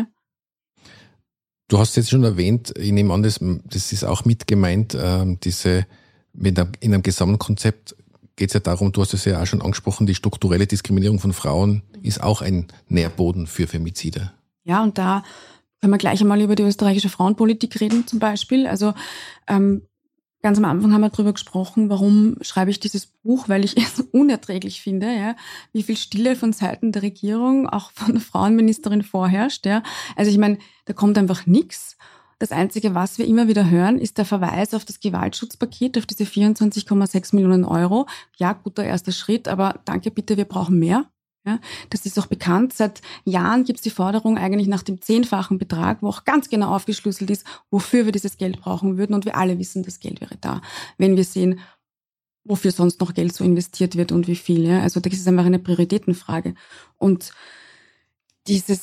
Du hast jetzt schon erwähnt, ich nehme an, das ist auch mit gemeint, in einem Gesamtkonzept geht es ja darum, du hast es ja auch schon angesprochen, die strukturelle Diskriminierung von Frauen ist auch ein Nährboden für Femizide. Ja, und da Können wir gleich einmal über die österreichische Frauenpolitik reden zum Beispiel. Also ganz am Anfang haben wir darüber gesprochen, warum schreibe ich dieses Buch, weil ich es unerträglich finde, ja, wie viel Stille von Seiten der Regierung, auch von der Frauenministerin vorherrscht. Ja. Also ich meine, da kommt einfach nichts. Das Einzige, was wir immer wieder hören, ist der Verweis auf das Gewaltschutzpaket, auf diese 24,6 Millionen Euro. Ja, guter erster Schritt, aber danke bitte, wir brauchen mehr. Ja, das ist auch bekannt. Seit Jahren gibt es die Forderung eigentlich nach dem 10-fachen Betrag, wo auch ganz genau aufgeschlüsselt ist, wofür wir dieses Geld brauchen würden. Und wir alle wissen, das Geld wäre da, wenn wir sehen, wofür sonst noch Geld so investiert wird und wie viel. Ja. Also das ist einfach eine Prioritätenfrage. Und diese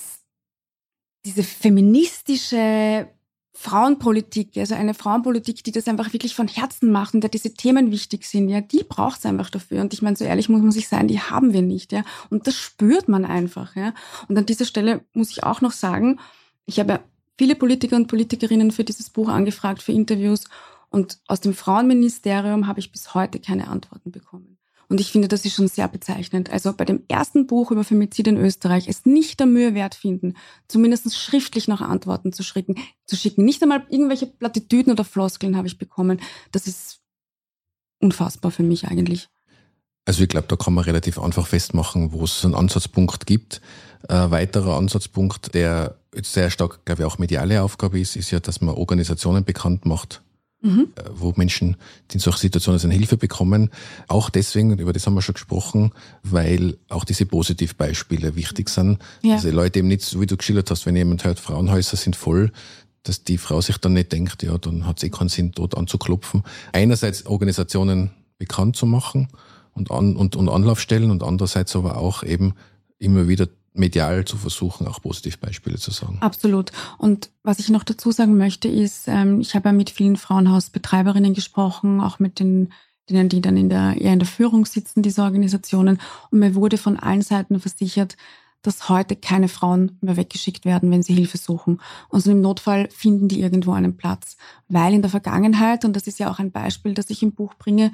feministische Frauenpolitik, also eine Frauenpolitik, die das einfach wirklich von Herzen macht und der diese Themen wichtig sind, ja, die braucht es einfach dafür. Und ich meine, so ehrlich muss man sich sein, die haben wir nicht, ja. Und das spürt man einfach, ja. Und an dieser Stelle muss ich auch noch sagen, ich habe ja viele Politiker und Politikerinnen für dieses Buch angefragt, für Interviews. Und aus dem Frauenministerium habe ich bis heute keine Antworten bekommen. Und ich finde, das ist schon sehr bezeichnend. Also bei dem ersten Buch über Femizid in Österreich es nicht der Mühe wert finden, zumindest schriftlich noch Antworten zu schicken. Nicht einmal irgendwelche Plattitüden oder Floskeln habe ich bekommen. Das ist unfassbar für mich eigentlich. Also ich glaube, da kann man relativ einfach festmachen, wo es einen Ansatzpunkt gibt. Ein weiterer Ansatzpunkt, der jetzt sehr stark, glaube ich, auch mediale Aufgabe ist ja, dass man Organisationen bekannt macht, wo Menschen, die in solchen Situationen sind, Hilfe bekommen. Auch deswegen, und über das haben wir schon gesprochen, weil auch diese Positivbeispiele wichtig sind. Ja. Also Leute eben nicht, so wie du geschildert hast, wenn jemand hört, Frauenhäuser sind voll, dass die Frau sich dann nicht denkt, ja, dann hat es keinen Sinn, dort anzuklopfen. Einerseits Organisationen bekannt zu machen und Anlaufstellen und andererseits aber auch eben immer wieder medial zu versuchen, auch Positivbeispiele zu sagen. Absolut. Und was ich noch dazu sagen möchte, ist, ich habe ja mit vielen Frauenhausbetreiberinnen gesprochen, auch mit denen, die dann eher in der Führung sitzen, dieser Organisationen. Und mir wurde von allen Seiten versichert, dass heute keine Frauen mehr weggeschickt werden, wenn sie Hilfe suchen. Und so im Notfall finden die irgendwo einen Platz. Weil in der Vergangenheit, und das ist ja auch ein Beispiel, das ich im Buch bringe,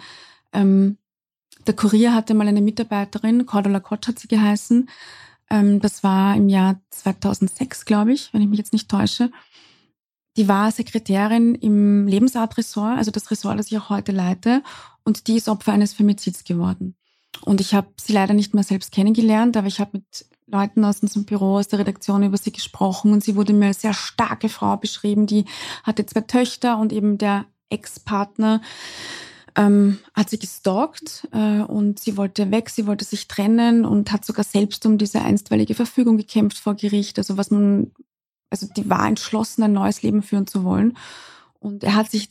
der Kurier hatte mal eine Mitarbeiterin, Cordula Kotsch hat sie geheißen. Das war im Jahr 2006, glaube ich, wenn ich mich jetzt nicht täusche. Die war Sekretärin im Lebensart-Ressort, also das Ressort, das ich auch heute leite. Und die ist Opfer eines Femizids geworden. Und ich habe sie leider nicht mehr selbst kennengelernt, aber ich habe mit Leuten aus unserem Büro, aus der Redaktion über sie gesprochen. Und sie wurde mir als sehr starke Frau beschrieben. Die hatte 2 Töchter und eben der Ex-Partner hat sie gestalkt und sie wollte weg, sie wollte sich trennen und hat sogar selbst um diese einstweilige Verfügung gekämpft vor Gericht. Also die war entschlossen, ein neues Leben führen zu wollen. Und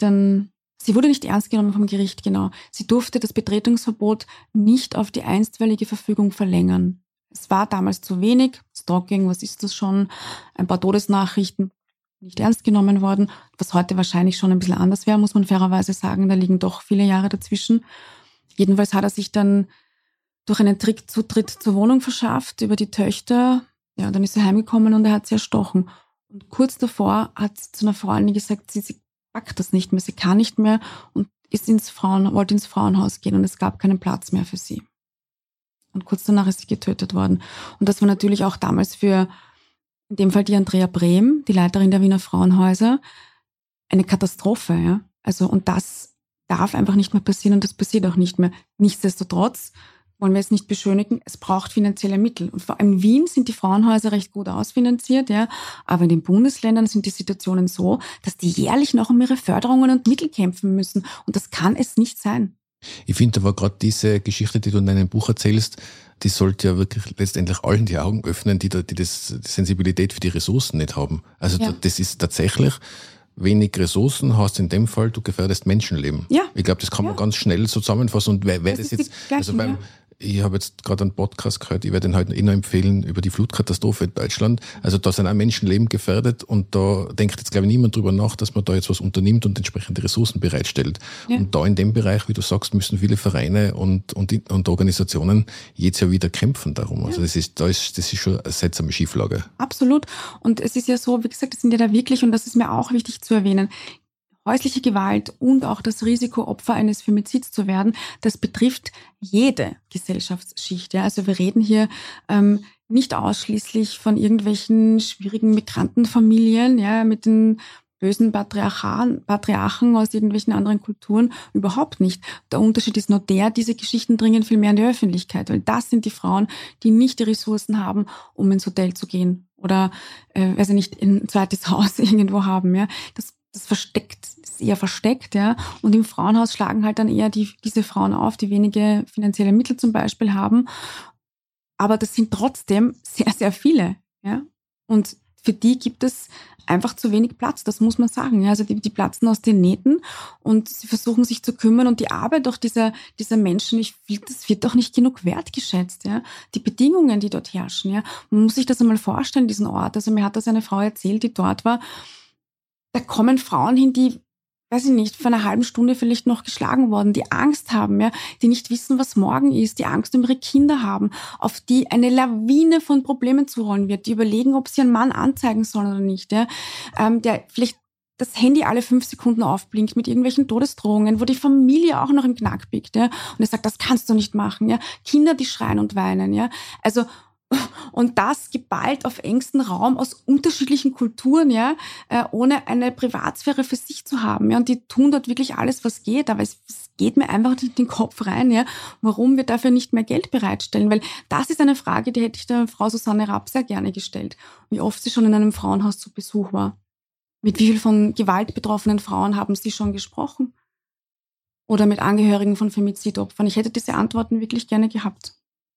sie wurde nicht ernst genommen vom Gericht, genau. Sie durfte das Betretungsverbot nicht auf die einstweilige Verfügung verlängern. Es war damals zu wenig. Stalking, was ist das schon? Ein paar Todesnachrichten. Nicht ernst genommen worden, was heute wahrscheinlich schon ein bisschen anders wäre, muss man fairerweise sagen. Da liegen doch viele Jahre dazwischen. Jedenfalls hat er sich dann durch einen Trick Zutritt zur Wohnung verschafft über die Töchter. Ja, dann ist er heimgekommen und er hat sie erstochen. Und kurz davor hat sie zu einer Freundin gesagt, sie packt das nicht mehr, sie kann nicht mehr und wollte ins Frauenhaus gehen und es gab keinen Platz mehr für sie. Und kurz danach ist sie getötet worden. Und das war natürlich auch damals für in dem Fall die Andrea Brehm, die Leiterin der Wiener Frauenhäuser, eine Katastrophe. Ja? Also, und das darf einfach nicht mehr passieren und das passiert auch nicht mehr. Nichtsdestotrotz wollen wir es nicht beschönigen, es braucht finanzielle Mittel. Und vor allem in Wien sind die Frauenhäuser recht gut ausfinanziert, ja. Aber in den Bundesländern sind die Situationen so, dass die jährlich noch um ihre Förderungen und Mittel kämpfen müssen. Und das kann es nicht sein. Ich finde aber gerade diese Geschichte, die du in deinem Buch erzählst, die sollte ja wirklich letztendlich allen die Augen öffnen, die die Sensibilität für die Ressourcen nicht haben. Also ja. Das ist tatsächlich wenig Ressourcen, hast in dem Fall, du gefährdest Menschenleben. Ja. Ich glaube, das kann man ganz schnell so zusammenfassen. Und wer das jetzt, also ich habe jetzt gerade einen Podcast gehört, ich werde den heute noch empfehlen über die Flutkatastrophe in Deutschland. Also da sind auch Menschenleben gefährdet und da denkt jetzt, glaube ich, niemand drüber nach, dass man da jetzt was unternimmt und entsprechende Ressourcen bereitstellt. Ja. Und da in dem Bereich, wie du sagst, müssen viele Vereine und Organisationen jetzt ja wieder kämpfen darum. Also das ist schon eine seltsame Schieflage. Absolut. Und es ist ja so, wie gesagt, das sind ja da wirklich, und das ist mir auch wichtig zu erwähnen, häusliche Gewalt und auch das Risiko, Opfer eines Femizids zu werden, das betrifft jede Gesellschaftsschicht. Ja? Also wir reden hier nicht ausschließlich von irgendwelchen schwierigen Migrantenfamilien, ja, mit den bösen Patriarchen aus irgendwelchen anderen Kulturen, überhaupt nicht. Der Unterschied ist nur diese Geschichten dringen viel mehr in die Öffentlichkeit, weil das sind die Frauen, die nicht die Ressourcen haben, um ins Hotel zu gehen oder, weiß ich nicht, ein zweites Haus irgendwo haben, ja. Das ist eher versteckt, ja. Und im Frauenhaus schlagen halt dann eher diese Frauen auf, die wenige finanzielle Mittel zum Beispiel haben. Aber das sind trotzdem sehr, sehr viele, ja. Und für die gibt es einfach zu wenig Platz, das muss man sagen. Ja, also die platzen aus den Nähten und sie versuchen sich zu kümmern und die Arbeit auch dieser Menschen, das wird doch nicht genug wertgeschätzt. Ja, die Bedingungen, die dort herrschen. Ja, man muss sich das einmal vorstellen, diesen Ort. Also mir hat das eine Frau erzählt, die dort war. Da kommen Frauen hin, die, weiß ich nicht, vor einer halben Stunde vielleicht noch geschlagen worden, die Angst haben, ja, die nicht wissen, was morgen ist, die Angst um ihre Kinder haben, auf die eine Lawine von Problemen zurollen wird, die überlegen, ob sie einen Mann anzeigen sollen oder nicht, ja, der vielleicht das Handy alle 5 Sekunden aufblinkt mit irgendwelchen Todesdrohungen, wo die Familie auch noch im Knack biegt, ja, und er sagt, das kannst du nicht machen, ja, Kinder, die schreien und weinen, ja, also und das geballt auf engstem Raum aus unterschiedlichen Kulturen, ja, ohne eine Privatsphäre für sich zu haben. Ja, und die tun dort wirklich alles, was geht, aber es geht mir einfach in den Kopf rein, ja, warum wir dafür nicht mehr Geld bereitstellen. Weil das ist eine Frage, die hätte ich der Frau Susanne Rapp sehr gerne gestellt. Wie oft sie schon in einem Frauenhaus zu Besuch war. Mit wie viel von gewaltbetroffenen Frauen haben Sie schon gesprochen? Oder mit Angehörigen von Femizidopfern? Ich hätte diese Antworten wirklich gerne gehabt.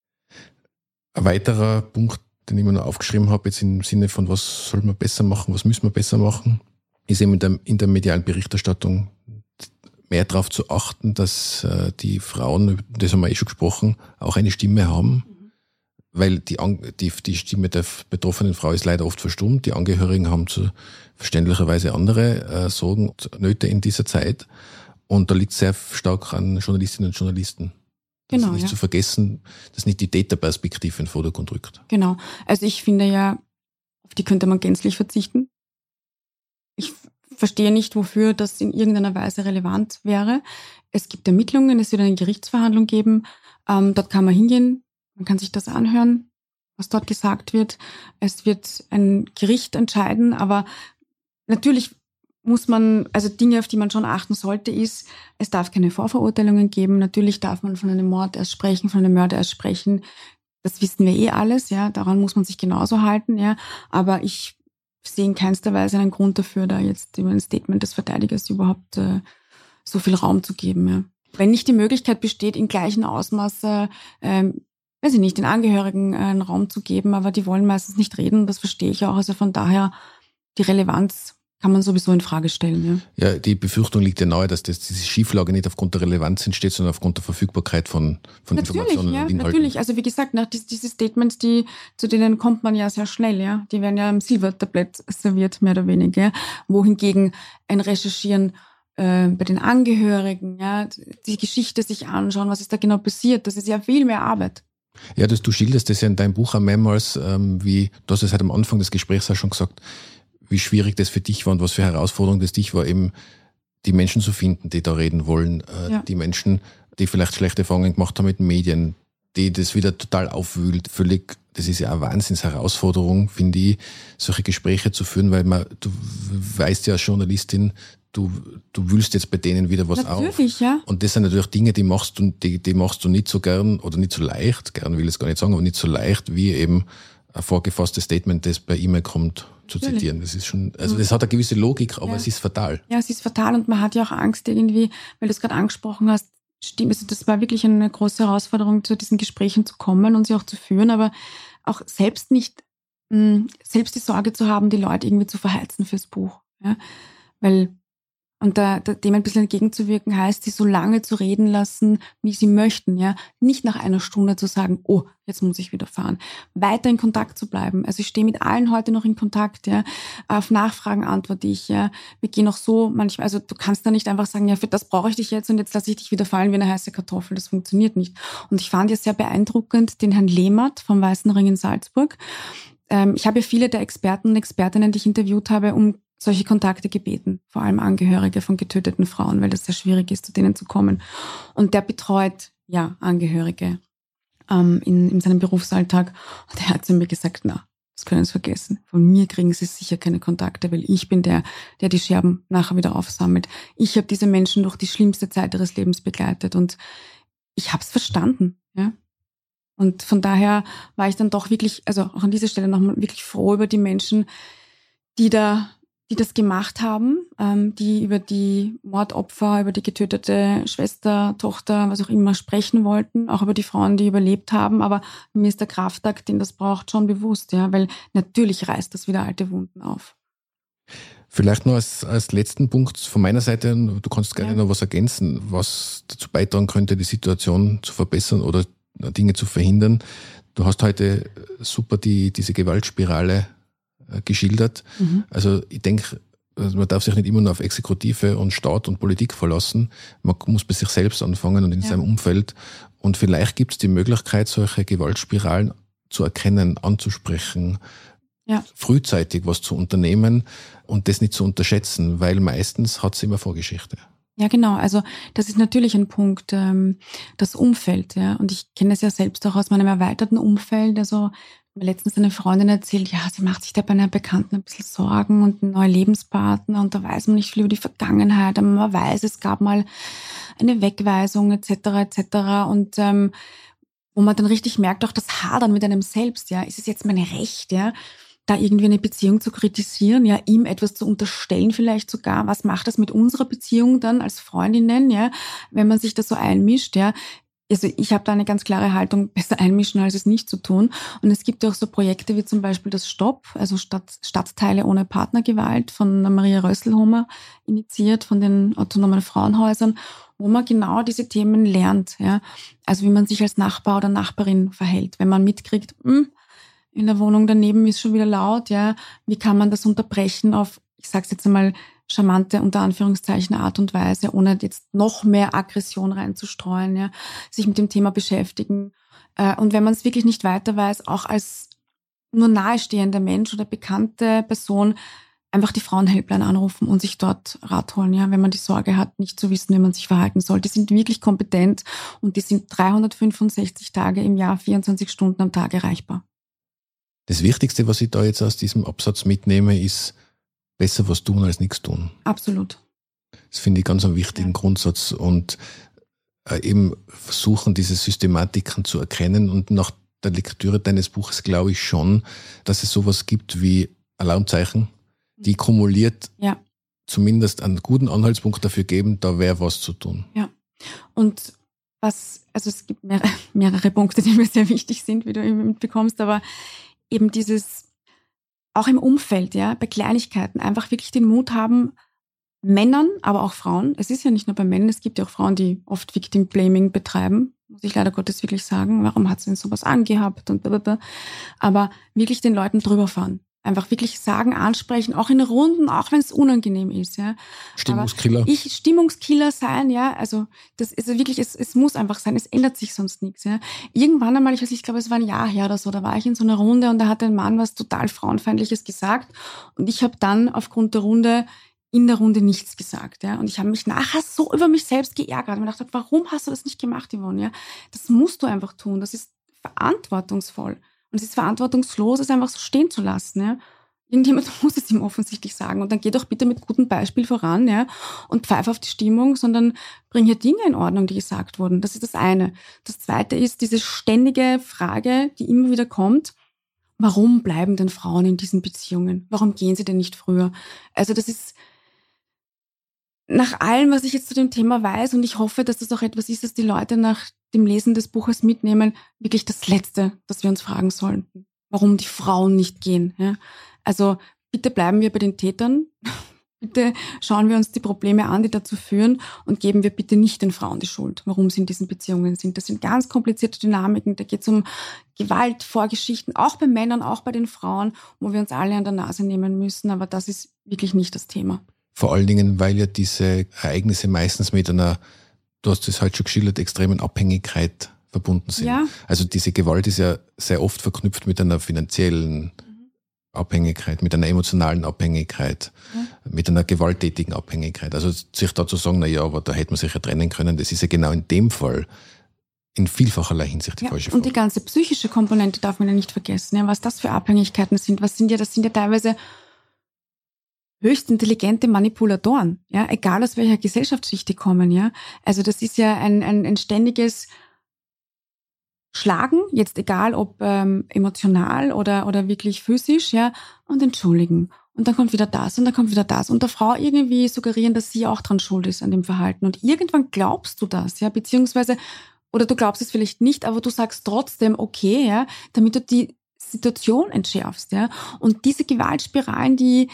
Ein weiterer Punkt, den ich mir noch aufgeschrieben habe, jetzt im Sinne von, was soll man besser machen, was müssen wir besser machen, ist eben in der medialen Berichterstattung mehr darauf zu achten, dass die Frauen, das haben wir schon gesprochen, auch eine Stimme haben. Weil die Stimme der betroffenen Frau ist leider oft verstummt. Die Angehörigen haben verständlicherweise andere Sorgen und Nöte in dieser Zeit. Und da liegt sehr stark an Journalistinnen und Journalisten. Genau, nicht zu vergessen, dass nicht die Täterperspektive in den Vordergrund rückt. Genau. Also ich finde ja, auf die könnte man gänzlich verzichten. Ich verstehe nicht, wofür das in irgendeiner Weise relevant wäre. Es gibt Ermittlungen, es wird eine Gerichtsverhandlung geben. Dort kann man hingehen, man kann sich das anhören, was dort gesagt wird. Es wird ein Gericht entscheiden, aber natürlich muss man, also Dinge, auf die man schon achten sollte, ist, es darf keine Vorverurteilungen geben. Natürlich darf man von einem Mord erst sprechen, von einem Mörder erst sprechen. Das wissen wir alles, ja. Daran muss man sich genauso halten, ja. Aber ich sehe in keinster Weise einen Grund dafür, da jetzt über ein Statement des Verteidigers überhaupt so viel Raum zu geben, ja. Wenn nicht die Möglichkeit besteht, in gleichem Ausmaß, weiß ich nicht, den Angehörigen einen Raum zu geben, aber die wollen meistens nicht reden. Das verstehe ich auch. Also von daher die Relevanz kann man sowieso in Frage stellen. Ja, die Befürchtung liegt ja nahe, dass diese Schieflage nicht aufgrund der Relevanz entsteht, sondern aufgrund der Verfügbarkeit von Informationen und Inhalten. Natürlich, also wie gesagt, diese Statements, zu denen kommt man ja sehr schnell, ja. Die werden ja am Silbertablett serviert, mehr oder weniger. Wohingegen ein Recherchieren bei den Angehörigen, ja, die Geschichte sich anschauen, was ist da genau passiert, das ist ja viel mehr Arbeit. Ja, du schilderst das ja in deinem Buch auch mehrmals, du hast es halt am Anfang des Gesprächs auch schon gesagt, wie schwierig das für dich war und was für Herausforderung das dich war, eben die Menschen zu finden, die da reden wollen, die Menschen, die vielleicht schlechte Erfahrungen gemacht haben mit den Medien, die das wieder total aufwühlt, völlig, das ist ja eine Wahnsinnsherausforderung, finde ich, solche Gespräche zu führen, weil du weißt ja als Journalistin, du wühlst jetzt bei denen wieder was auf. Ja. Und das sind natürlich Dinge, die machst du nicht so gern oder nicht so leicht, gern will ich es gar nicht sagen, aber nicht so leicht, wie eben ein vorgefasstes Statement, das per E-Mail kommt, zu zitieren. Das ist schon, also das hat eine gewisse Logik, aber es ist fatal. Ja, es ist fatal und man hat ja auch Angst irgendwie, weil du es gerade angesprochen hast, also das war wirklich eine große Herausforderung, zu diesen Gesprächen zu kommen und sie auch zu führen, aber auch selbst die Sorge zu haben, die Leute irgendwie zu verheizen fürs Buch. Ja? Weil, und dem ein bisschen entgegenzuwirken heißt, sie so lange zu reden lassen, wie sie möchten, ja. Nicht nach einer Stunde zu sagen, oh, jetzt muss ich wieder fahren. Weiter in Kontakt zu bleiben. Also ich stehe mit allen heute noch in Kontakt, ja. Auf Nachfragen antworte ich, ja. Wir gehen auch so manchmal, also du kannst da nicht einfach sagen, ja, für das brauche ich dich jetzt und jetzt lasse ich dich wieder fallen wie eine heiße Kartoffel. Das funktioniert nicht. Und ich fand ja sehr beeindruckend den Herrn Lehmert vom Weißen Ring in Salzburg. Ich habe ja viele der Experten und Expertinnen, die ich interviewt habe, um solche Kontakte gebeten, vor allem Angehörige von getöteten Frauen, weil das sehr schwierig ist, zu denen zu kommen. Und der betreut, ja, Angehörige. in seinem Berufsalltag. Und er hat zu mir gesagt, na, das können Sie vergessen. Von mir kriegen Sie sicher keine Kontakte, weil ich bin der die Scherben nachher wieder aufsammelt. Ich habe diese Menschen durch die schlimmste Zeit ihres Lebens begleitet und ich habe es verstanden. Ja? Und von daher war ich dann doch wirklich, also auch an dieser Stelle nochmal wirklich froh über die Menschen, die das gemacht haben, die über die Mordopfer, über die getötete Schwester, Tochter, was auch immer sprechen wollten, auch über die Frauen, die überlebt haben. Aber mir ist der Kraftakt, den das braucht, schon bewusst, ja, weil natürlich reißt das wieder alte Wunden auf. Vielleicht noch als letzten Punkt von meiner Seite, du kannst gerne noch was ergänzen, was dazu beitragen könnte, die Situation zu verbessern oder Dinge zu verhindern. Du hast heute super diese Gewaltspirale geschildert. Also ich denke, man darf sich nicht immer nur auf Exekutive und Staat und Politik verlassen. Man muss bei sich selbst anfangen und in seinem Umfeld. Und vielleicht gibt es die Möglichkeit, solche Gewaltspiralen zu erkennen, anzusprechen, frühzeitig was zu unternehmen und das nicht zu unterschätzen, weil meistens hat es immer Vorgeschichte. Ja, genau. Also das ist natürlich ein Punkt, das Umfeld. Ja. Und ich kenne es ja selbst auch aus meinem erweiterten Umfeld. Also mir letztens eine Freundin erzählt, ja, sie macht sich da bei einer Bekannten ein bisschen Sorgen und einen neuen Lebenspartner und da weiß man nicht viel über die Vergangenheit, aber man weiß, es gab mal eine Wegweisung etc. und wo man dann richtig merkt, auch das Hadern mit einem selbst, ja, ist es jetzt mein Recht, ja, da irgendwie eine Beziehung zu kritisieren, ja, ihm etwas zu unterstellen vielleicht sogar, was macht das mit unserer Beziehung dann als Freundinnen, ja, wenn man sich da so einmischt, ja. Also ich habe da eine ganz klare Haltung, besser einmischen, als es nicht zu tun. Und es gibt ja auch so Projekte wie zum Beispiel das Stopp, also Stadtteile ohne Partnergewalt von Maria Rösselhomer initiiert, von den autonomen Frauenhäusern, wo man genau diese Themen lernt. Ja? Also wie man sich als Nachbar oder Nachbarin verhält. Wenn man mitkriegt, in der Wohnung daneben ist schon wieder laut, ja, wie kann man das unterbrechen auf, ich sag's jetzt einmal, charmante, unter Anführungszeichen, Art und Weise, ohne jetzt noch mehr Aggression reinzustreuen, ja, sich mit dem Thema beschäftigen. Und wenn man es wirklich nicht weiter weiß, auch als nur nahestehender Mensch oder bekannte Person, einfach die Frauenhelpline anrufen und sich dort Rat holen, ja, wenn man die Sorge hat, nicht zu wissen, wie man sich verhalten soll. Die sind wirklich kompetent und die sind 365 Tage im Jahr, 24 Stunden am Tag erreichbar. Das Wichtigste, was ich da jetzt aus diesem Absatz mitnehme, ist, besser was tun als nichts tun. Absolut. Das finde ich ganz einen wichtigen Grundsatz und eben versuchen, diese Systematiken zu erkennen und nach der Lektüre deines Buches glaube ich schon, dass es sowas gibt wie Alarmzeichen, die kumuliert zumindest einen guten Anhaltspunkt dafür geben, da wäre was zu tun. Ja, und also es gibt mehrere Punkte, die mir sehr wichtig sind, wie du eben mitbekommst, aber eben dieses auch im Umfeld, ja, bei Kleinigkeiten einfach wirklich den Mut haben, Männern, aber auch Frauen, es ist ja nicht nur bei Männern, es gibt ja auch Frauen, die oft Victim Blaming betreiben, muss ich leider Gottes wirklich sagen, warum hat sie denn sowas angehabt und blablabla, aber wirklich den Leuten drüber fahren. Einfach wirklich sagen, ansprechen, auch in Runden, auch wenn es unangenehm ist, ja. Stimmungskiller. Stimmungskiller sein, ja. Also, das ist wirklich, es muss einfach sein, es ändert sich sonst nichts, ja. Irgendwann einmal, ich glaube, es war ein Jahr her oder so, da war ich in so einer Runde und da hat ein Mann was total Frauenfeindliches gesagt und ich habe dann aufgrund der Runde in der Runde nichts gesagt, ja. Und ich habe mich nachher so über mich selbst geärgert und gedacht, warum hast du das nicht gemacht, Yvonne, ja? Das musst du einfach tun, das ist verantwortungsvoll. Und es ist verantwortungslos, es einfach so stehen zu lassen. Ja? Irgendjemand muss es ihm offensichtlich sagen. Und dann geh doch bitte mit gutem Beispiel voran, ja, und pfeif auf die Stimmung, sondern bring hier Dinge in Ordnung, die gesagt wurden. Das ist das eine. Das zweite ist diese ständige Frage, die immer wieder kommt, warum bleiben denn Frauen in diesen Beziehungen? Warum gehen sie denn nicht früher? Also das ist nach allem, was ich jetzt zu dem Thema weiß, und ich hoffe, dass das auch etwas ist, das die Leute nach dem Lesen des Buches mitnehmen, wirklich das Letzte, das wir uns fragen sollten, warum die Frauen nicht gehen. Ja? Also bitte bleiben wir bei den Tätern, bitte schauen wir uns die Probleme an, die dazu führen und geben wir bitte nicht den Frauen die Schuld, warum sie in diesen Beziehungen sind. Das sind ganz komplizierte Dynamiken, da geht es um Gewalt, Vorgeschichten, auch bei Männern, auch bei den Frauen, wo wir uns alle an der Nase nehmen müssen, aber das ist wirklich nicht das Thema. Vor allen Dingen, weil ja diese Ereignisse meistens mit einer, du hast es halt schon geschildert, extremen Abhängigkeit verbunden sind. Ja. Also diese Gewalt ist ja sehr oft verknüpft mit einer finanziellen Abhängigkeit, mit einer emotionalen Abhängigkeit, mit einer gewalttätigen Abhängigkeit. Also sich da zu sagen, na ja, aber da hätte man sich ja trennen können, das ist ja genau in dem Fall in vielfacherlei Hinsicht die falsche Frage. Und die ganze psychische Komponente darf man ja nicht vergessen, ja, was das für Abhängigkeiten sind. Das sind ja teilweise höchst intelligente Manipulatoren, ja, egal aus welcher Gesellschaftsschicht die kommen, ja. Also das ist ja ein ständiges Schlagen, jetzt egal ob emotional oder wirklich physisch, ja, und entschuldigen. Und dann kommt wieder das und dann kommt wieder das. Und der Frau irgendwie suggerieren, dass sie auch dran schuld ist an dem Verhalten. Und irgendwann glaubst du das, ja, beziehungsweise, oder du glaubst es vielleicht nicht, aber du sagst trotzdem okay, ja, damit du die Situation entschärfst, ja. Und diese Gewaltspiralen, die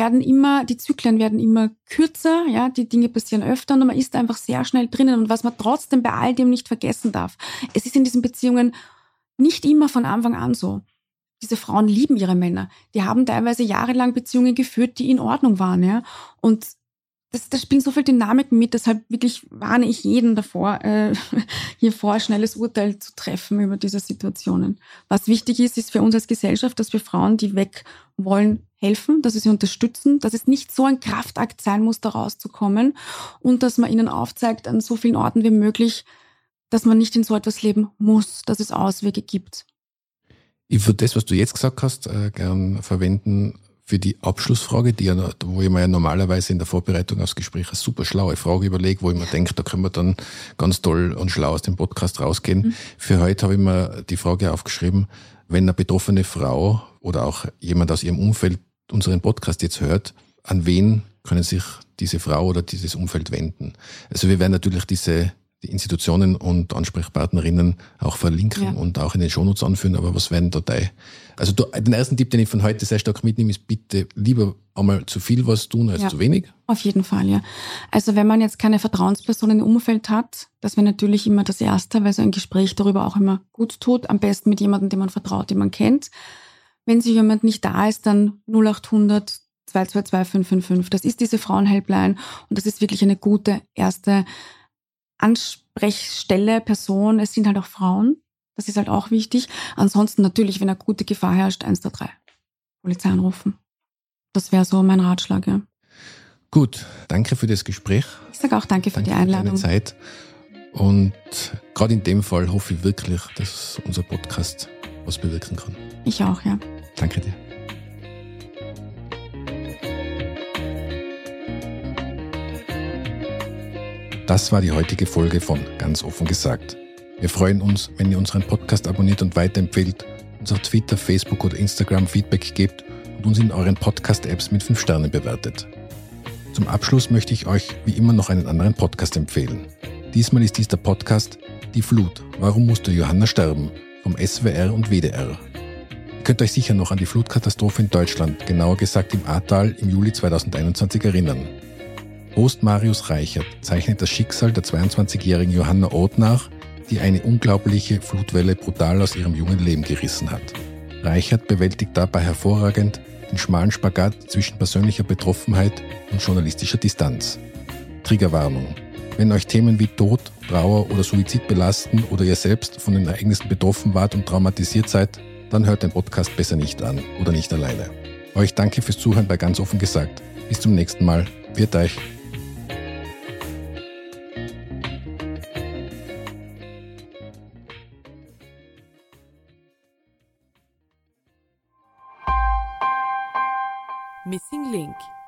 Zyklen werden immer kürzer, ja, die Dinge passieren öfter und man ist einfach sehr schnell drinnen. Und was man trotzdem bei all dem nicht vergessen darf, es ist in diesen Beziehungen nicht immer von Anfang an so. Diese Frauen lieben ihre Männer. Die haben teilweise jahrelang Beziehungen geführt, die in Ordnung waren, ja. Und das spielen so viel Dynamiken mit, deshalb wirklich warne ich jeden davor, hier schnelles Urteil zu treffen über diese Situationen. Was wichtig ist für uns als Gesellschaft, dass wir Frauen, die weg wollen, helfen, dass wir sie unterstützen, dass es nicht so ein Kraftakt sein muss, da rauszukommen und dass man ihnen aufzeigt an so vielen Orten wie möglich, dass man nicht in so etwas leben muss, dass es Auswege gibt. Ich würde das, was du jetzt gesagt hast, gern verwenden für die Abschlussfrage, wo ich mir ja normalerweise in der Vorbereitung aufs Gespräch eine super schlaue Frage überlege, wo ich mir denke, da können wir dann ganz toll und schlau aus dem Podcast rausgehen. Mhm. Für heute habe ich mir die Frage aufgeschrieben, wenn eine betroffene Frau oder auch jemand aus ihrem Umfeld unseren Podcast jetzt hört, an wen können sich diese Frau oder dieses Umfeld wenden? Also wir werden natürlich die Institutionen und Ansprechpartnerinnen auch verlinken und auch in den Shownotes anführen, aber was werden da Also den ersten Tipp, den ich von heute sehr stark mitnehme, ist bitte lieber einmal zu viel was tun als zu wenig. Auf jeden Fall, ja. Also wenn man jetzt keine Vertrauensperson im Umfeld hat, das wäre natürlich immer das Erste, weil so ein Gespräch darüber auch immer gut tut, am besten mit jemandem, dem man vertraut, den man kennt. Wenn sich jemand nicht da ist, dann 0800 222 555. Das ist diese Frauenhelpline und das ist wirklich eine gute erste Ansprechstelle, Person. Es sind halt auch Frauen. Das ist halt auch wichtig. Ansonsten natürlich, wenn eine gute Gefahr herrscht, 123. Polizei anrufen. Das wäre so mein Ratschlag, ja. Gut, danke für das Gespräch. Ich sage auch danke für die Einladung. Für deine Zeit. Und gerade in dem Fall hoffe ich wirklich, dass unser Podcast was bewirken kann. Ich auch, ja. Danke dir. Das war die heutige Folge von Ganz offen gesagt. Wir freuen uns, wenn ihr unseren Podcast abonniert und weiterempfehlt, uns auf Twitter, Facebook oder Instagram Feedback gebt und uns in euren Podcast-Apps mit 5 Sternen bewertet. Zum Abschluss möchte ich euch wie immer noch einen anderen Podcast empfehlen. Diesmal ist dies der Podcast Die Flut. Warum musste Johanna sterben? Vom SWR und WDR. Ihr könnt euch sicher noch an die Flutkatastrophe in Deutschland, genauer gesagt im Ahrtal im Juli 2021 erinnern. Host Marius Reichert zeichnet das Schicksal der 22-jährigen Johanna Oth nach, die eine unglaubliche Flutwelle brutal aus ihrem jungen Leben gerissen hat. Reichert bewältigt dabei hervorragend den schmalen Spagat zwischen persönlicher Betroffenheit und journalistischer Distanz. Triggerwarnung. Wenn euch Themen wie Tod, Trauer oder Suizid belasten oder ihr selbst von den Ereignissen betroffen wart und traumatisiert seid, dann hört den Podcast besser nicht an oder nicht alleine. Euch danke fürs Zuhören bei Ganz offen gesagt. Bis zum nächsten Mal. Viert euch. Missing Link